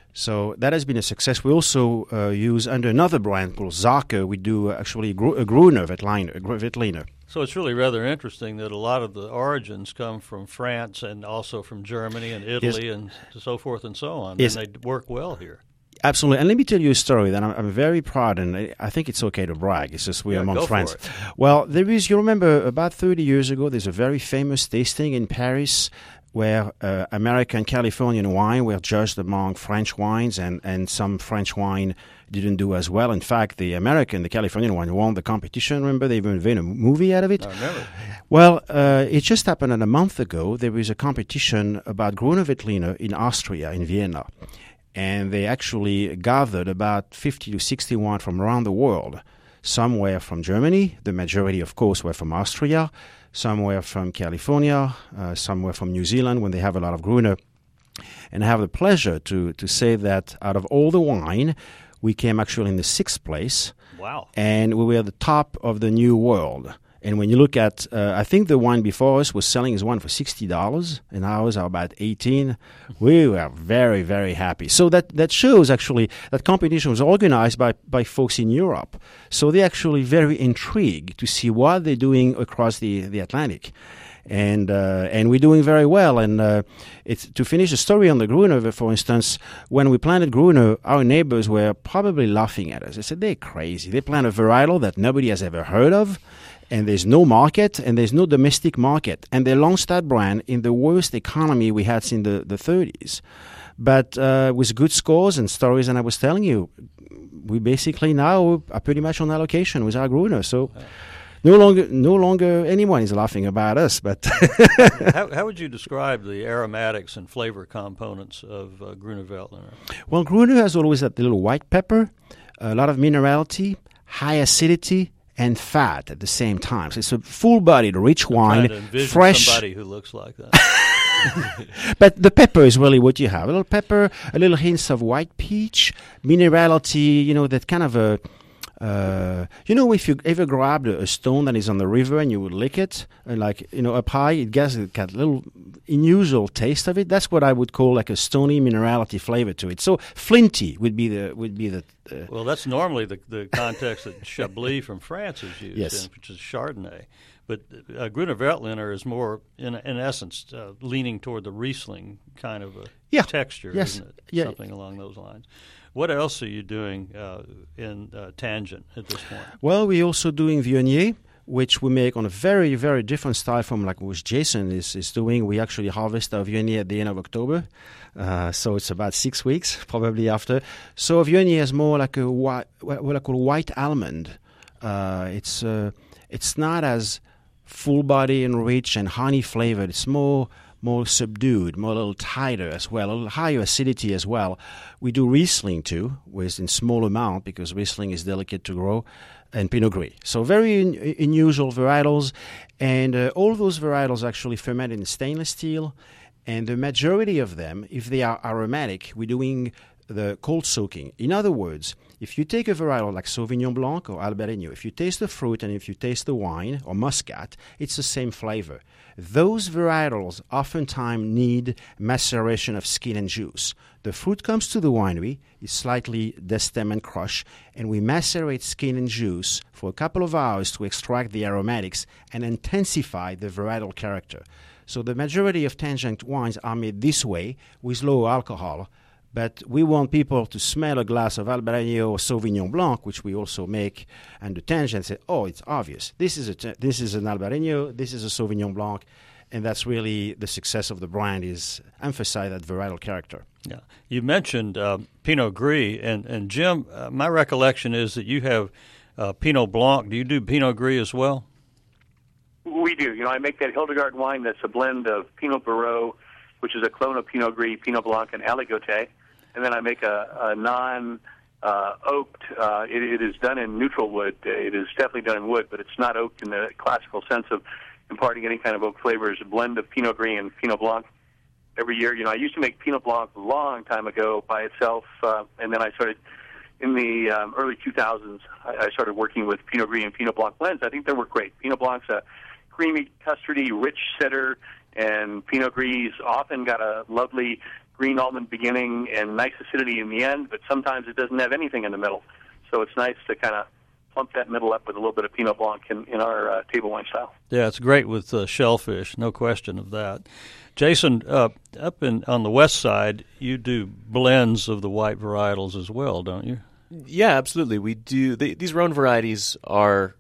So that has been a success. We also uh, use under another brand called Zarka, we do uh, actually gru- a Gruner Veltliner. Veltliner. So it's really rather interesting that a lot of the origins come from France and also from Germany and Italy yes. and so forth and so on. Yes. And they work well here. Absolutely. And let me tell you a story that I'm, I'm very proud, and I think it's okay to brag. It's just we're yeah, among go friends. For it. Well, there is, you remember about thirty years ago, there's a very famous tasting in Paris where uh, American Californian wine were judged among French wines, and, and some French wine didn't do as well. In fact, the American, the Californian wine won the competition. Remember, they even made a movie out of it? I remember. Well, uh, it just happened a month ago. There was a competition about Gruner Veltliner in Austria, in Vienna. And they actually gathered about fifty to sixty wine from around the world. Some were from Germany. The majority, of course, were from Austria. Some were from California, uh, some were from New Zealand when they have a lot of Gruner. And I have the pleasure to, to say that out of all the wine, we came actually in the sixth place. Wow. And we were at the top of the New World. And when you look at, uh, I think the wine before us was selling his wine for sixty dollars, and ours are about eighteen dollars. We were very, very happy. So that, that shows actually that competition was organized by, by folks in Europe. So they're actually very intrigued to see what they're doing across the, the Atlantic. And uh, and we're doing very well. And uh, it's to finish the story on the Gruner, for instance, when we planted Gruner, our neighbors were probably laughing at us. They said, they're crazy. They plant a varietal that nobody has ever heard of, and there's no market, and there's no domestic market. And they launched that brand in the worst economy we had since the, the thirties. But uh, with good scores and stories, and I was telling you, we basically now are pretty much on allocation with our Gruner. So no longer, no longer anyone is laughing about us. But how, how would you describe the aromatics and flavor components of uh, Grüne Veltliner? Well, Grüne has always that little white pepper, a lot of minerality, high acidity, and fat at the same time. So it's a full-bodied, rich I'm wine, trying to envision fresh. somebody who looks like that. But the pepper is really what you have. A little pepper, a little hints of white peach, minerality, you know, that kind of a... Uh, you know, if you ever grabbed a, a stone that is on the river and you would lick it, uh, like, you know, up high, it gets it got a little unusual taste of it. That's what I would call like a stony minerality flavor to it. So flinty would be the would be the. Uh, well, that's normally the the context that Chablis from France is used Yes. in, which is Chardonnay. But uh, Grüne Veltliner is more, in in essence, uh, leaning toward the Riesling kind of a Yeah. texture, Yes. isn't it? Yeah. Something along those lines. What else are you doing uh, in uh, Tangent at this point? Well, we're also doing Viognier, which we make on a very, very different style from like what Jason is, is doing. We actually harvest our Viognier at the end of October, uh, so it's about six weeks probably after. So Viognier is more like a white, what I call white almond. Uh, it's uh, it's not as full body and rich and honey flavored. It's more more subdued, more a little tighter as well, a little higher acidity as well. We do Riesling too, with in small amount because Riesling is delicate to grow, and Pinot Gris. So very un- unusual varietals, and uh, all those varietals actually ferment in stainless steel, and the majority of them, if they are aromatic, we're doing the cold soaking. In other words, if you take a varietal like Sauvignon Blanc or Albarino, if you taste the fruit and if you taste the wine or Muscat, it's the same flavor. Those varietals oftentimes need maceration of skin and juice. The fruit comes to the winery, is slightly destem and crush, and we macerate skin and juice for a couple of hours to extract the aromatics and intensify the varietal character. So the majority of Tangent wines are made this way with low alcohol. But we want people to smell a glass of Albarino or Sauvignon Blanc, which we also make, and the Tangent say, oh, it's obvious. This is a t- this is an Albarino, this is a Sauvignon Blanc, and that's really the success of the brand is emphasize that varietal character. Yeah, you mentioned uh, Pinot Gris, and and Jim, uh, my recollection is that you have uh, Pinot Blanc. Do you do Pinot Gris as well? We do. You know, I make that Hildegard wine that's a blend of Pinot Barreau, which is a clone of Pinot Gris, Pinot Blanc, and Aligoté. And then I make a, a non-oaked. Uh, it, it is done in neutral wood. It is definitely done in wood, but it's not oaked in the classical sense of imparting any kind of oak flavor. It's a blend of Pinot Gris and Pinot Blanc every year. You know, I used to make Pinot Blanc a long time ago by itself, uh, and then I started in the um, early two thousands. I, I started working with Pinot Gris and Pinot Blanc blends. I think they work great. Pinot Blanc's a creamy, custardy, rich cedar, and Pinot Gris often got a lovely green almond beginning and nice acidity in the end, but sometimes it doesn't have anything in the middle. So it's nice to kind of plump that middle up with a little bit of Pinot Blanc in, in our uh, table wine style. Yeah, it's great with uh, shellfish, no question of that. Jason, uh, up in on the west side, you do blends of the white varietals as well, don't you? Yeah, absolutely. We do. They, these Rhone varieties are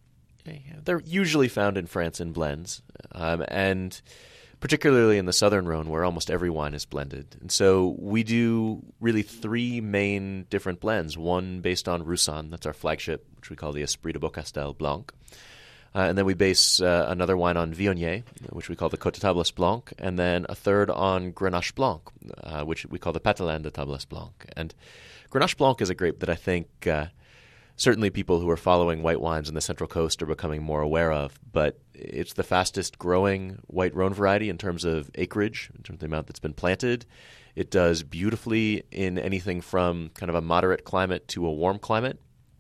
they're usually found in France in blends, um, and particularly in the southern Rhone, where almost every wine is blended. And so we do really three main different blends, one based on Roussanne, that's our flagship, which we call the Esprit de Beaucastel Blanc. Uh, and then we base uh, another wine on Viognier, which we call the Côte de Tablas Blanc, and then a third on Grenache Blanc, uh, which we call the Patelin de Tablas Blanc. And Grenache Blanc is a grape that I think uh, certainly people who are following white wines in the Central Coast are becoming more aware of, but it's the fastest growing white Rhone variety in terms of acreage, in terms of the amount that's been planted. It does beautifully in anything from kind of a moderate climate to a warm climate.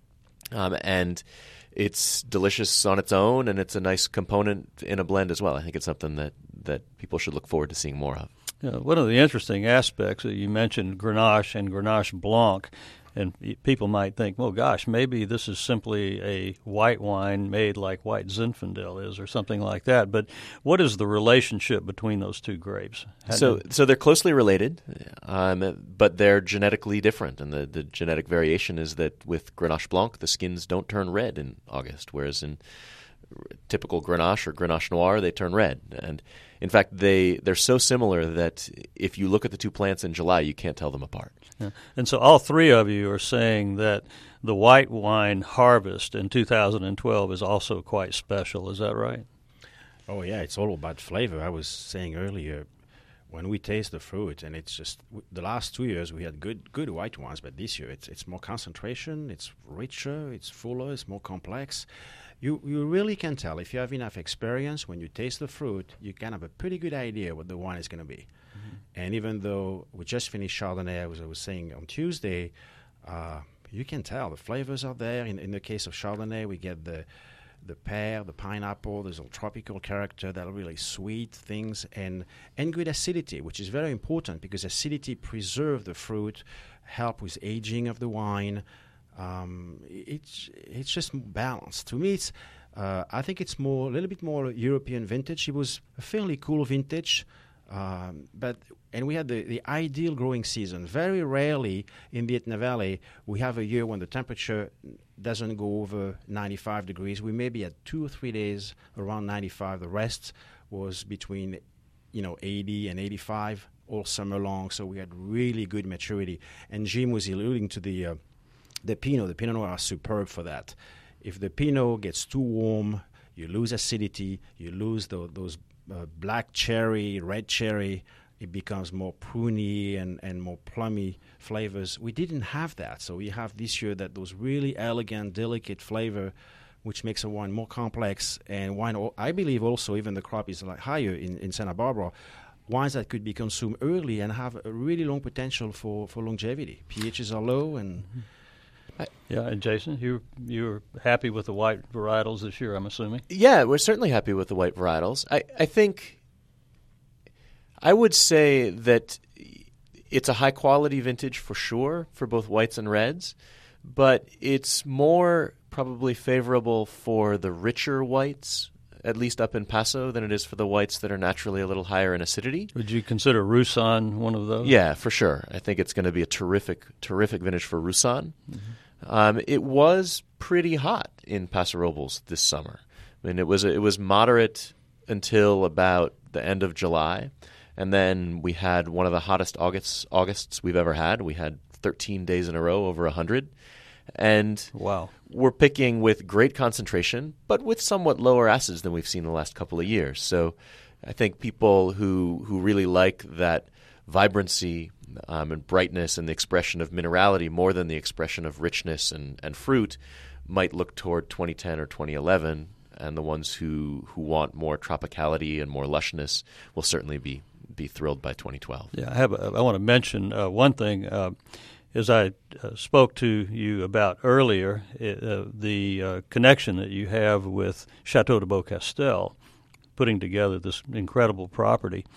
Um, and it's delicious on its own, and it's a nice component in a blend as well. I think it's something that, that people should look forward to seeing more of. Yeah, one of the interesting aspects that you mentioned, Grenache and Grenache Blanc, and people might think, well, gosh, maybe this is simply a white wine made like white Zinfandel is or something like that. But what is the relationship between those two grapes? How So do- so they're closely related, um, but they're genetically different. And the, the genetic variation is that with Grenache Blanc, the skins don't turn red in August, whereas in typical Grenache or Grenache Noir, they turn red. And in fact, they, they're so similar that if you look at the two plants in July, you can't tell them apart. Yeah. And so all three of you are saying that the white wine harvest in two thousand twelve is also quite special. Is that right? Oh, yeah, it's all about flavor. I was saying earlier, when we taste the fruit, and it's just, the last two years we had good good white wines, but this year it's it's more concentration, it's richer, it's fuller, it's more complex. You you really can tell if you have enough experience. When you taste the fruit, you can have a pretty good idea what the wine is going to be. Mm-hmm. And even though we just finished Chardonnay, as I was saying on Tuesday, uh, you can tell the flavors are there. In, in the case of Chardonnay, we get the the pear, the pineapple, there's a tropical character that are really sweet things, and, and good acidity, which is very important because acidity preserves the fruit, help with aging of the wine. Um, it's it's just balanced. To me, it's uh, I think it's more a little bit more European vintage. It was a fairly cool vintage, um, but and we had the, the ideal growing season. Very rarely in the Etna Valley we have a year when the temperature doesn't go over ninety-five degrees. We maybe had two or three days around ninety-five. The rest was between, you know, eighty and eighty-five all summer long. So we had really good maturity. And Jim was alluding to the uh, the Pinot. The Pinot Noir are superb for that. If the Pinot gets too warm, you lose acidity. You lose the, those uh, black cherry, red cherry. It becomes more pruny and, and more plummy flavors. We didn't have that. So we have this year that those really elegant, delicate flavor, which makes a wine more complex. And wine, I believe also even the crop is like higher in, in Santa Barbara. Wines that could be consumed early and have a really long potential for, for longevity. pHs are low and... Mm-hmm. I, yeah, and Jason, you you're happy with the white varietals this year, I'm assuming? Yeah, we're certainly happy with the white varietals. I, I think... I would say that it's a high-quality vintage for sure for both whites and reds, but it's more probably favorable for the richer whites, at least up in Paso, than it is for the whites that are naturally a little higher in acidity. Would you consider Roussanne one of those? Yeah, for sure. I think it's going to be a terrific, terrific vintage for Roussanne. Mm-hmm. Um, it was pretty hot in Paso Robles this summer. I mean, it was it was moderate until about the end of July. And then we had one of the hottest Augusts, Augusts we've ever had. We had thirteen days in a row over one hundred. And wow. We're picking with great concentration, but with somewhat lower acids than we've seen in the last couple of years. So I think people who, who really like that vibrancy um, and brightness and the expression of minerality more than the expression of richness and, and fruit might look toward twenty ten or twenty eleven. And the ones who, who want more tropicality and more lushness will certainly be be thrilled by twenty twelve. Yeah, I have. A, I want to mention uh, one thing. Uh, as I uh, spoke to you about earlier, it, uh, the uh, connection that you have with Chateau de Beaucastel, putting together this incredible property.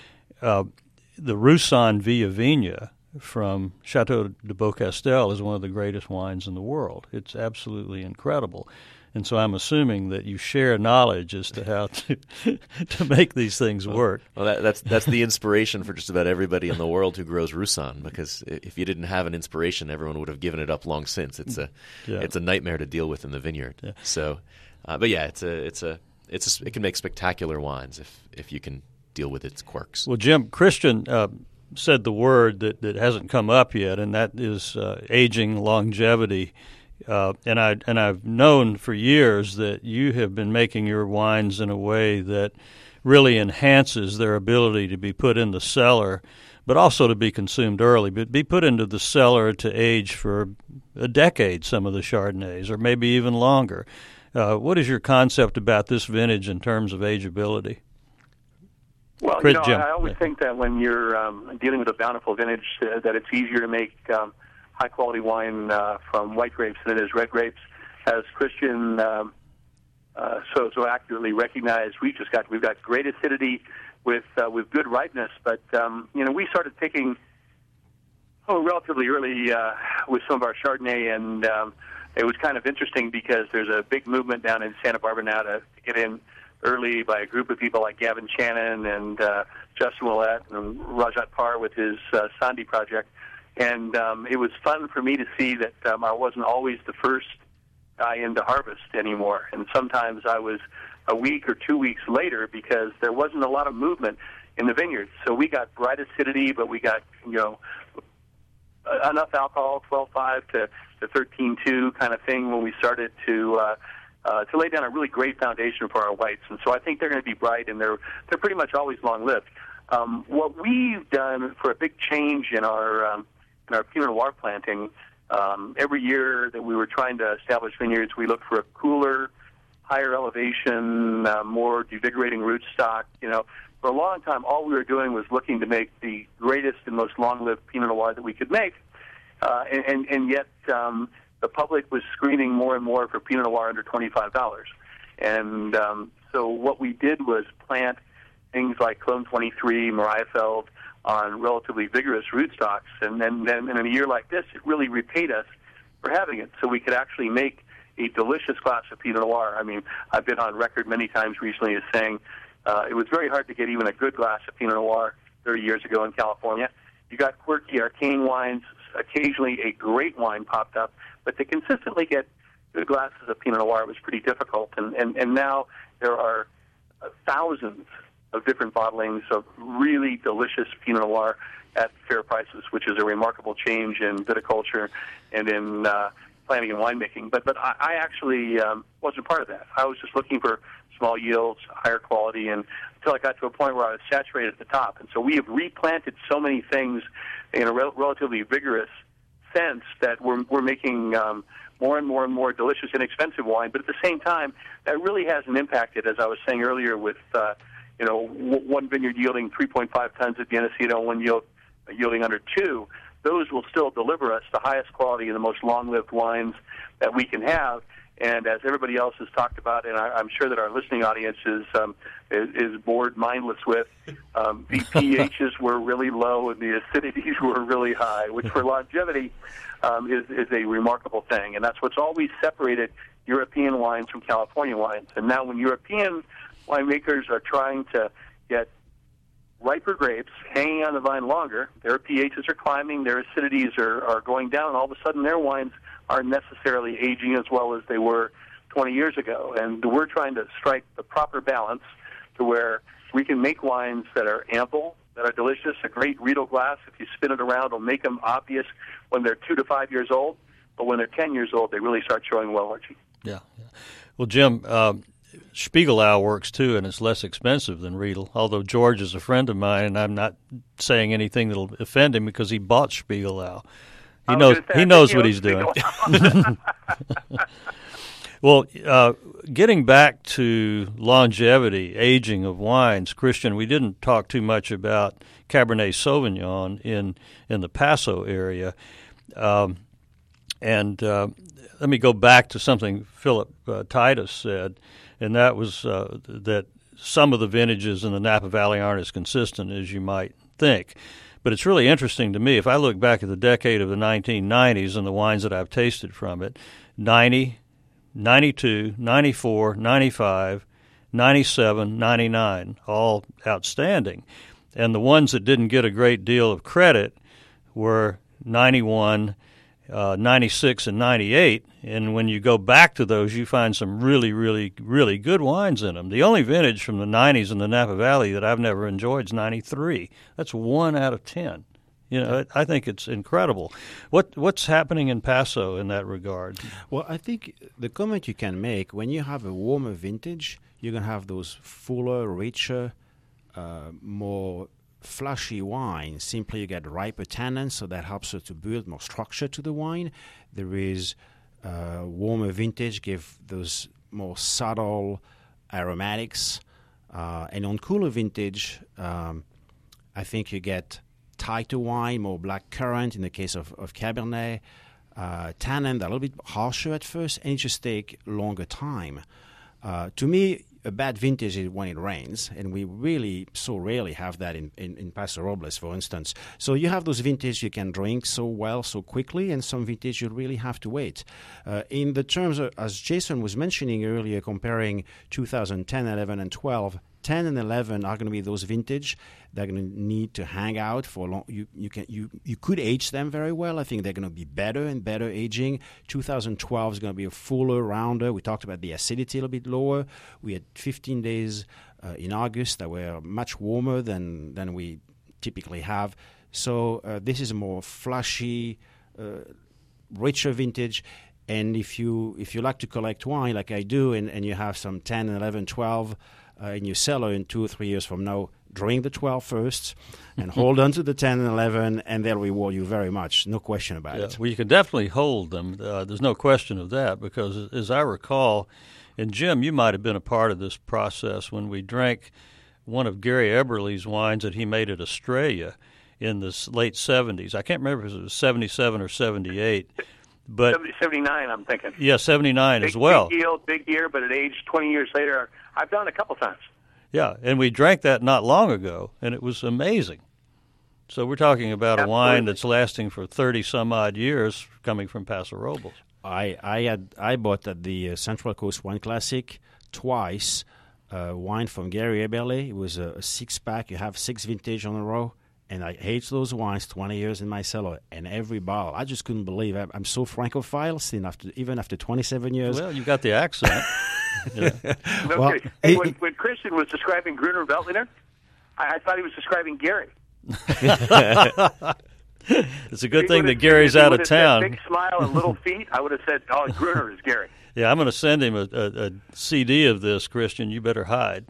Uh, the Roussanne Villa Vigna from Chateau de Beaucastel is one of the greatest wines in the world. It's absolutely incredible. And so I'm assuming that you share knowledge as to how to to make these things work. Well, that, that's that's the inspiration for just about everybody in the world who grows Roussanne. Because if you didn't have an inspiration, everyone would have given it up long since. It's a yeah. it's a nightmare to deal with in the vineyard. Yeah. So, uh, but yeah, it's a it's a it's a, it can make spectacular wines if if you can deal with its quirks. Well, Jim, Christian uh, said the word that, that hasn't come up yet, and that is uh, aging, longevity. Uh, and I and I've known for years that you have been making your wines in a way that really enhances their ability to be put in the cellar, but also to be consumed early. But be put into the cellar to age for a decade. Some of the Chardonnays, or maybe even longer. Uh, what is your concept about this vintage in terms of ageability? Well, Chris, you know, Jim. I always think that when you're um, dealing with a bountiful vintage, uh, that it's easier to make um, high-quality wine uh, from white grapes than it is red grapes. As Christian um, uh, so so accurately recognized, we've just got we've got great acidity with uh, with good ripeness. But um, you know, we started picking oh relatively early uh, with some of our Chardonnay, and um, it was kind of interesting because there's a big movement down in Santa Barbara now to, to get in early by a group of people like Gavin Shannon and uh, Justin Willett and Rajat Parr with his uh, Sandhi project. And um, it was fun for me to see that um, I wasn't always the first I into harvest anymore. And sometimes I was a week or two weeks later because there wasn't a lot of movement in the vineyards. So we got bright acidity, but we got, you know, enough alcohol, twelve point five to, to thirteen point two kind of thing when we started to uh, uh, to lay down a really great foundation for our whites. And so I think they're going to be bright, and they're they're pretty much always long-lived. Um, what we've done for a big change in our um, in our Pinot Noir planting, um, every year that we were trying to establish vineyards, we looked for a cooler, higher elevation, uh, more devigorating rootstock. You know, for a long time, all we were doing was looking to make the greatest and most long-lived Pinot Noir that we could make, uh, and, and, and yet um, the public was screening more and more for Pinot Noir under twenty-five dollars. And um, so what we did was plant things like Clone twenty-three, Mariafeld on relatively vigorous rootstocks, and then, then in a year like this, it really repaid us for having it, so we could actually make a delicious glass of Pinot Noir. I mean, I've been on record many times recently as saying uh, it was very hard to get even a good glass of Pinot Noir thirty years ago in California. You got quirky, arcane wines. Occasionally a great wine popped up, but to consistently get good glasses of Pinot Noir was pretty difficult. And, and, and now there are thousands of different bottlings of really delicious Pinot Noir at fair prices, which is a remarkable change in viticulture and in uh, planning and winemaking. But but I, I actually um, wasn't part of that. I was just looking for small yields, higher quality, and until I got to a point where I was saturated at the top. And so we have replanted so many things in a rel- relatively vigorous sense that we're, we're making um, more and more and more delicious, inexpensive wine. But at the same time, that really hasn't impacted, as I was saying earlier, with uh, you know w- one vineyard yielding three point five tons at Bienesito, one yield yielding under two. Those will still deliver us the highest quality and the most long-lived wines that we can have. And as everybody else has talked about, and I, I'm sure that our listening audience is um, is, is bored mindless with, um, the pHs were really low and the acidities were really high, which for longevity um, is, is a remarkable thing. And that's what's always separated European wines from California wines. And now when European winemakers are trying to get riper grapes hanging on the vine longer, their pHs are climbing, their acidities are, are going down, all of a sudden their wines aren't necessarily aging as well as they were twenty years ago. And we're trying to strike the proper balance to where we can make wines that are ample, that are delicious. A great Riedel glass, if you spin it around, will make them obvious when they're two to five years old, but when they're ten years old, they really start showing well, Archie. Yeah. yeah. Well, Jim, um, Spiegelau works too, and it's less expensive than Riedel, although George is a friend of mine, and I'm not saying anything that'll offend him because he bought Spiegelau. He knows he knows what he's doing. Well, uh, getting back to longevity, aging of wines, Christian, we didn't talk too much about Cabernet Sauvignon in in the Paso area, um, and uh, let me go back to something Philip uh, Titus said, and that was uh, that some of the vintages in the Napa Valley aren't as consistent as you might think. But it's really interesting to me, if I look back at the decade of the nineteen nineties and the wines that I've tasted from it, ninety, ninety-two, ninety-four, ninety-five, ninety-seven, ninety-nine, all outstanding. And the ones that didn't get a great deal of credit were ninety-one, uh, ninety-six, and ninety-eight. And when you go back to those, you find some really, really, really good wines in them. The only vintage from the nineties in the Napa Valley that I've never enjoyed is ninety-three. That's one out of ten. You know, I think it's incredible. What what's happening in Paso in that regard? Well, I think the comment you can make, when you have a warmer vintage, you're going to have those fuller, richer, uh, more flashy wine. Simply you get riper tannins, so that helps you to build more structure to the wine. There is uh, warmer vintage, give those more subtle aromatics. Uh, and on cooler vintage, um, I think you get tighter wine, more black currant in the case of, of Cabernet. Uh, tannin, they're a little bit harsher at first, and it just take longer time. Uh, to me, a bad vintage is when it rains, and we really so rarely have that in, in, in Paso Robles, for instance. So you have those vintage you can drink so well, so quickly, and some vintage you really have to wait. Uh, in the terms of, as Jason was mentioning earlier, comparing two thousand ten, eleven, and twelve ten and eleven are going to be those vintage. They're going to need to hang out for long. You you can you you could age them very well. I think they're going to be better and better aging. two thousand twelve is going to be a fuller, rounder. We talked about the acidity a little bit lower. We had fifteen days uh, in August that were much warmer than than we typically have. So uh, this is a more flashy, uh, richer vintage. And if you if you like to collect wine like I do, and, and you have some ten, eleven, twelve uh, in your cellar in two or three years from now, drink the twelve first and hold on to the ten and eleven, and they'll reward you very much. No question about yeah, it. Well, you can definitely hold them. Uh, there's no question of that, because as I recall, and Jim, you might have been a part of this process when we drank one of Gary Eberle's wines that he made at Australia in the late seventies. I can't remember if it was seventy-seven or seventy-eight. But seventy-nine, I'm thinking. Yeah, seventy-nine big, as well. Big yield, big year, but at age twenty years later, I've done it a couple times. Yeah, and we drank that not long ago, and it was amazing. So we're talking about Absolutely. a wine that's lasting for thirty some odd years, coming from Paso Robles. I I had I bought at the uh, Central Coast Wine Classic twice uh, wine from Gary Eberle. It was a, a six pack. You have six vintage on a row. And I aged those wines twenty years in my cellar, and every bottle, I just couldn't believe it. I'm so Francophile, still after, even after twenty-seven years. Well, you got the accent. Yeah. No well, kidding. Hey, it, when, when Christian was describing Gruner Veltliner, I, I thought he was describing Gary. It's a good thing that Gary's out of town. Big smile and little feet. I would have said, "Oh, Gruner is Gary." Yeah, I'm going to send him a, a, a C D of this, Christian. You better hide.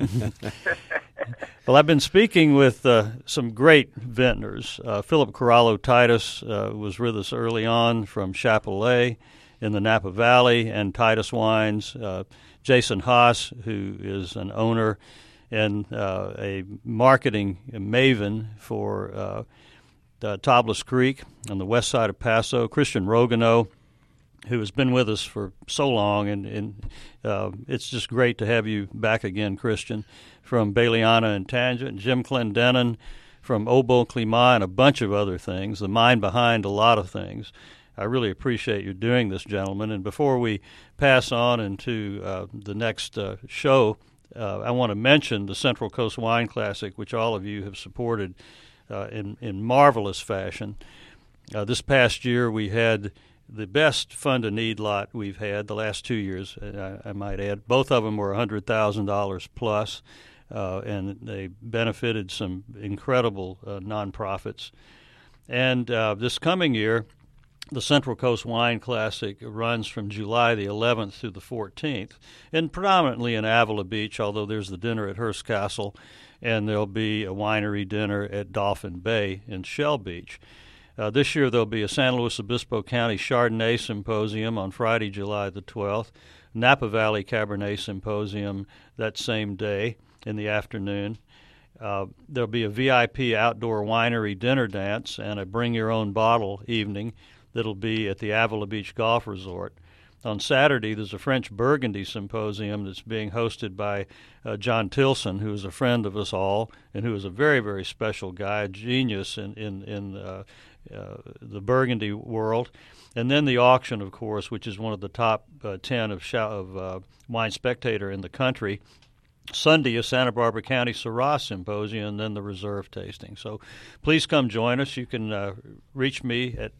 Well, I've been speaking with uh, some great vintners. Uh, Philip Corallo Titus uh, was with us early on from Chapelet in the Napa Valley and Titus Wines. Uh, Jason Haas, who is an owner and uh, a marketing maven for uh, uh, Tablas Creek on the west side of Paso. Christian Rogano, who has been with us for so long, and, and uh, it's just great to have you back again, Christian, from Baliana and Tangent, Jim Clendenin from Obo Climat, and a bunch of other things, the mind behind a lot of things. I really appreciate you doing this, gentlemen. And before we pass on into uh, the next uh, show, uh, I want to mention the Central Coast Wine Classic, which all of you have supported uh, in, in marvelous fashion. Uh, this past year we had the best Fund a Need lot we've had the last two years, I, I might add. Both of them were one hundred thousand dollars plus, uh, and they benefited some incredible uh, nonprofits. And uh, this coming year, the Central Coast Wine Classic runs from July the eleventh through the fourteenth, and predominantly in Avila Beach, although there's the dinner at Hearst Castle, and there'll be a winery dinner at Dolphin Bay in Shell Beach. Uh, this year there'll be a San Luis Obispo County Chardonnay Symposium on Friday, July the twelfth, Napa Valley Cabernet Symposium that same day in the afternoon. Uh, there'll be a V I P outdoor winery dinner dance and a bring-your-own-bottle evening that'll be at the Avila Beach Golf Resort. On Saturday, there's a French Burgundy Symposium that's being hosted by uh, John Tilson, who is a friend of us all and who is a very, very special guy, a genius in, in, in uh, uh, the Burgundy world. And then the auction, of course, which is one of the top uh, ten of, of uh, Wine Spectator in the country. Sunday is Santa Barbara County Syrah Symposium, and then the reserve tasting. So please come join us. You can uh, reach me at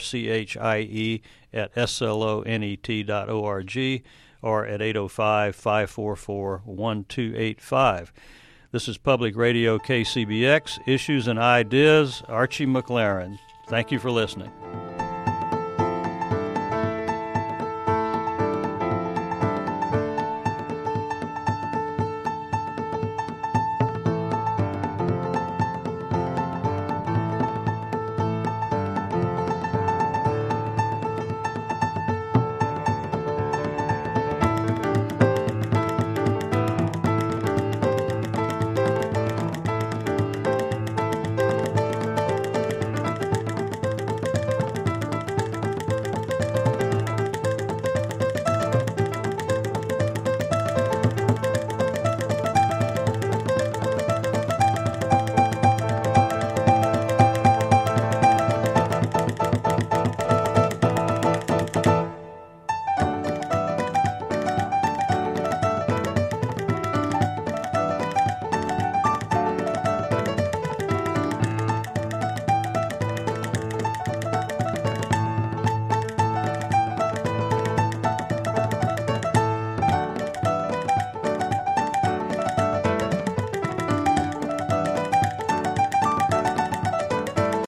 archie at slonet dot org or at eight oh five, five four four, one two eight five. This is Public Radio K C B X, Issues and Ideas, Archie McLaren. Thank you for listening.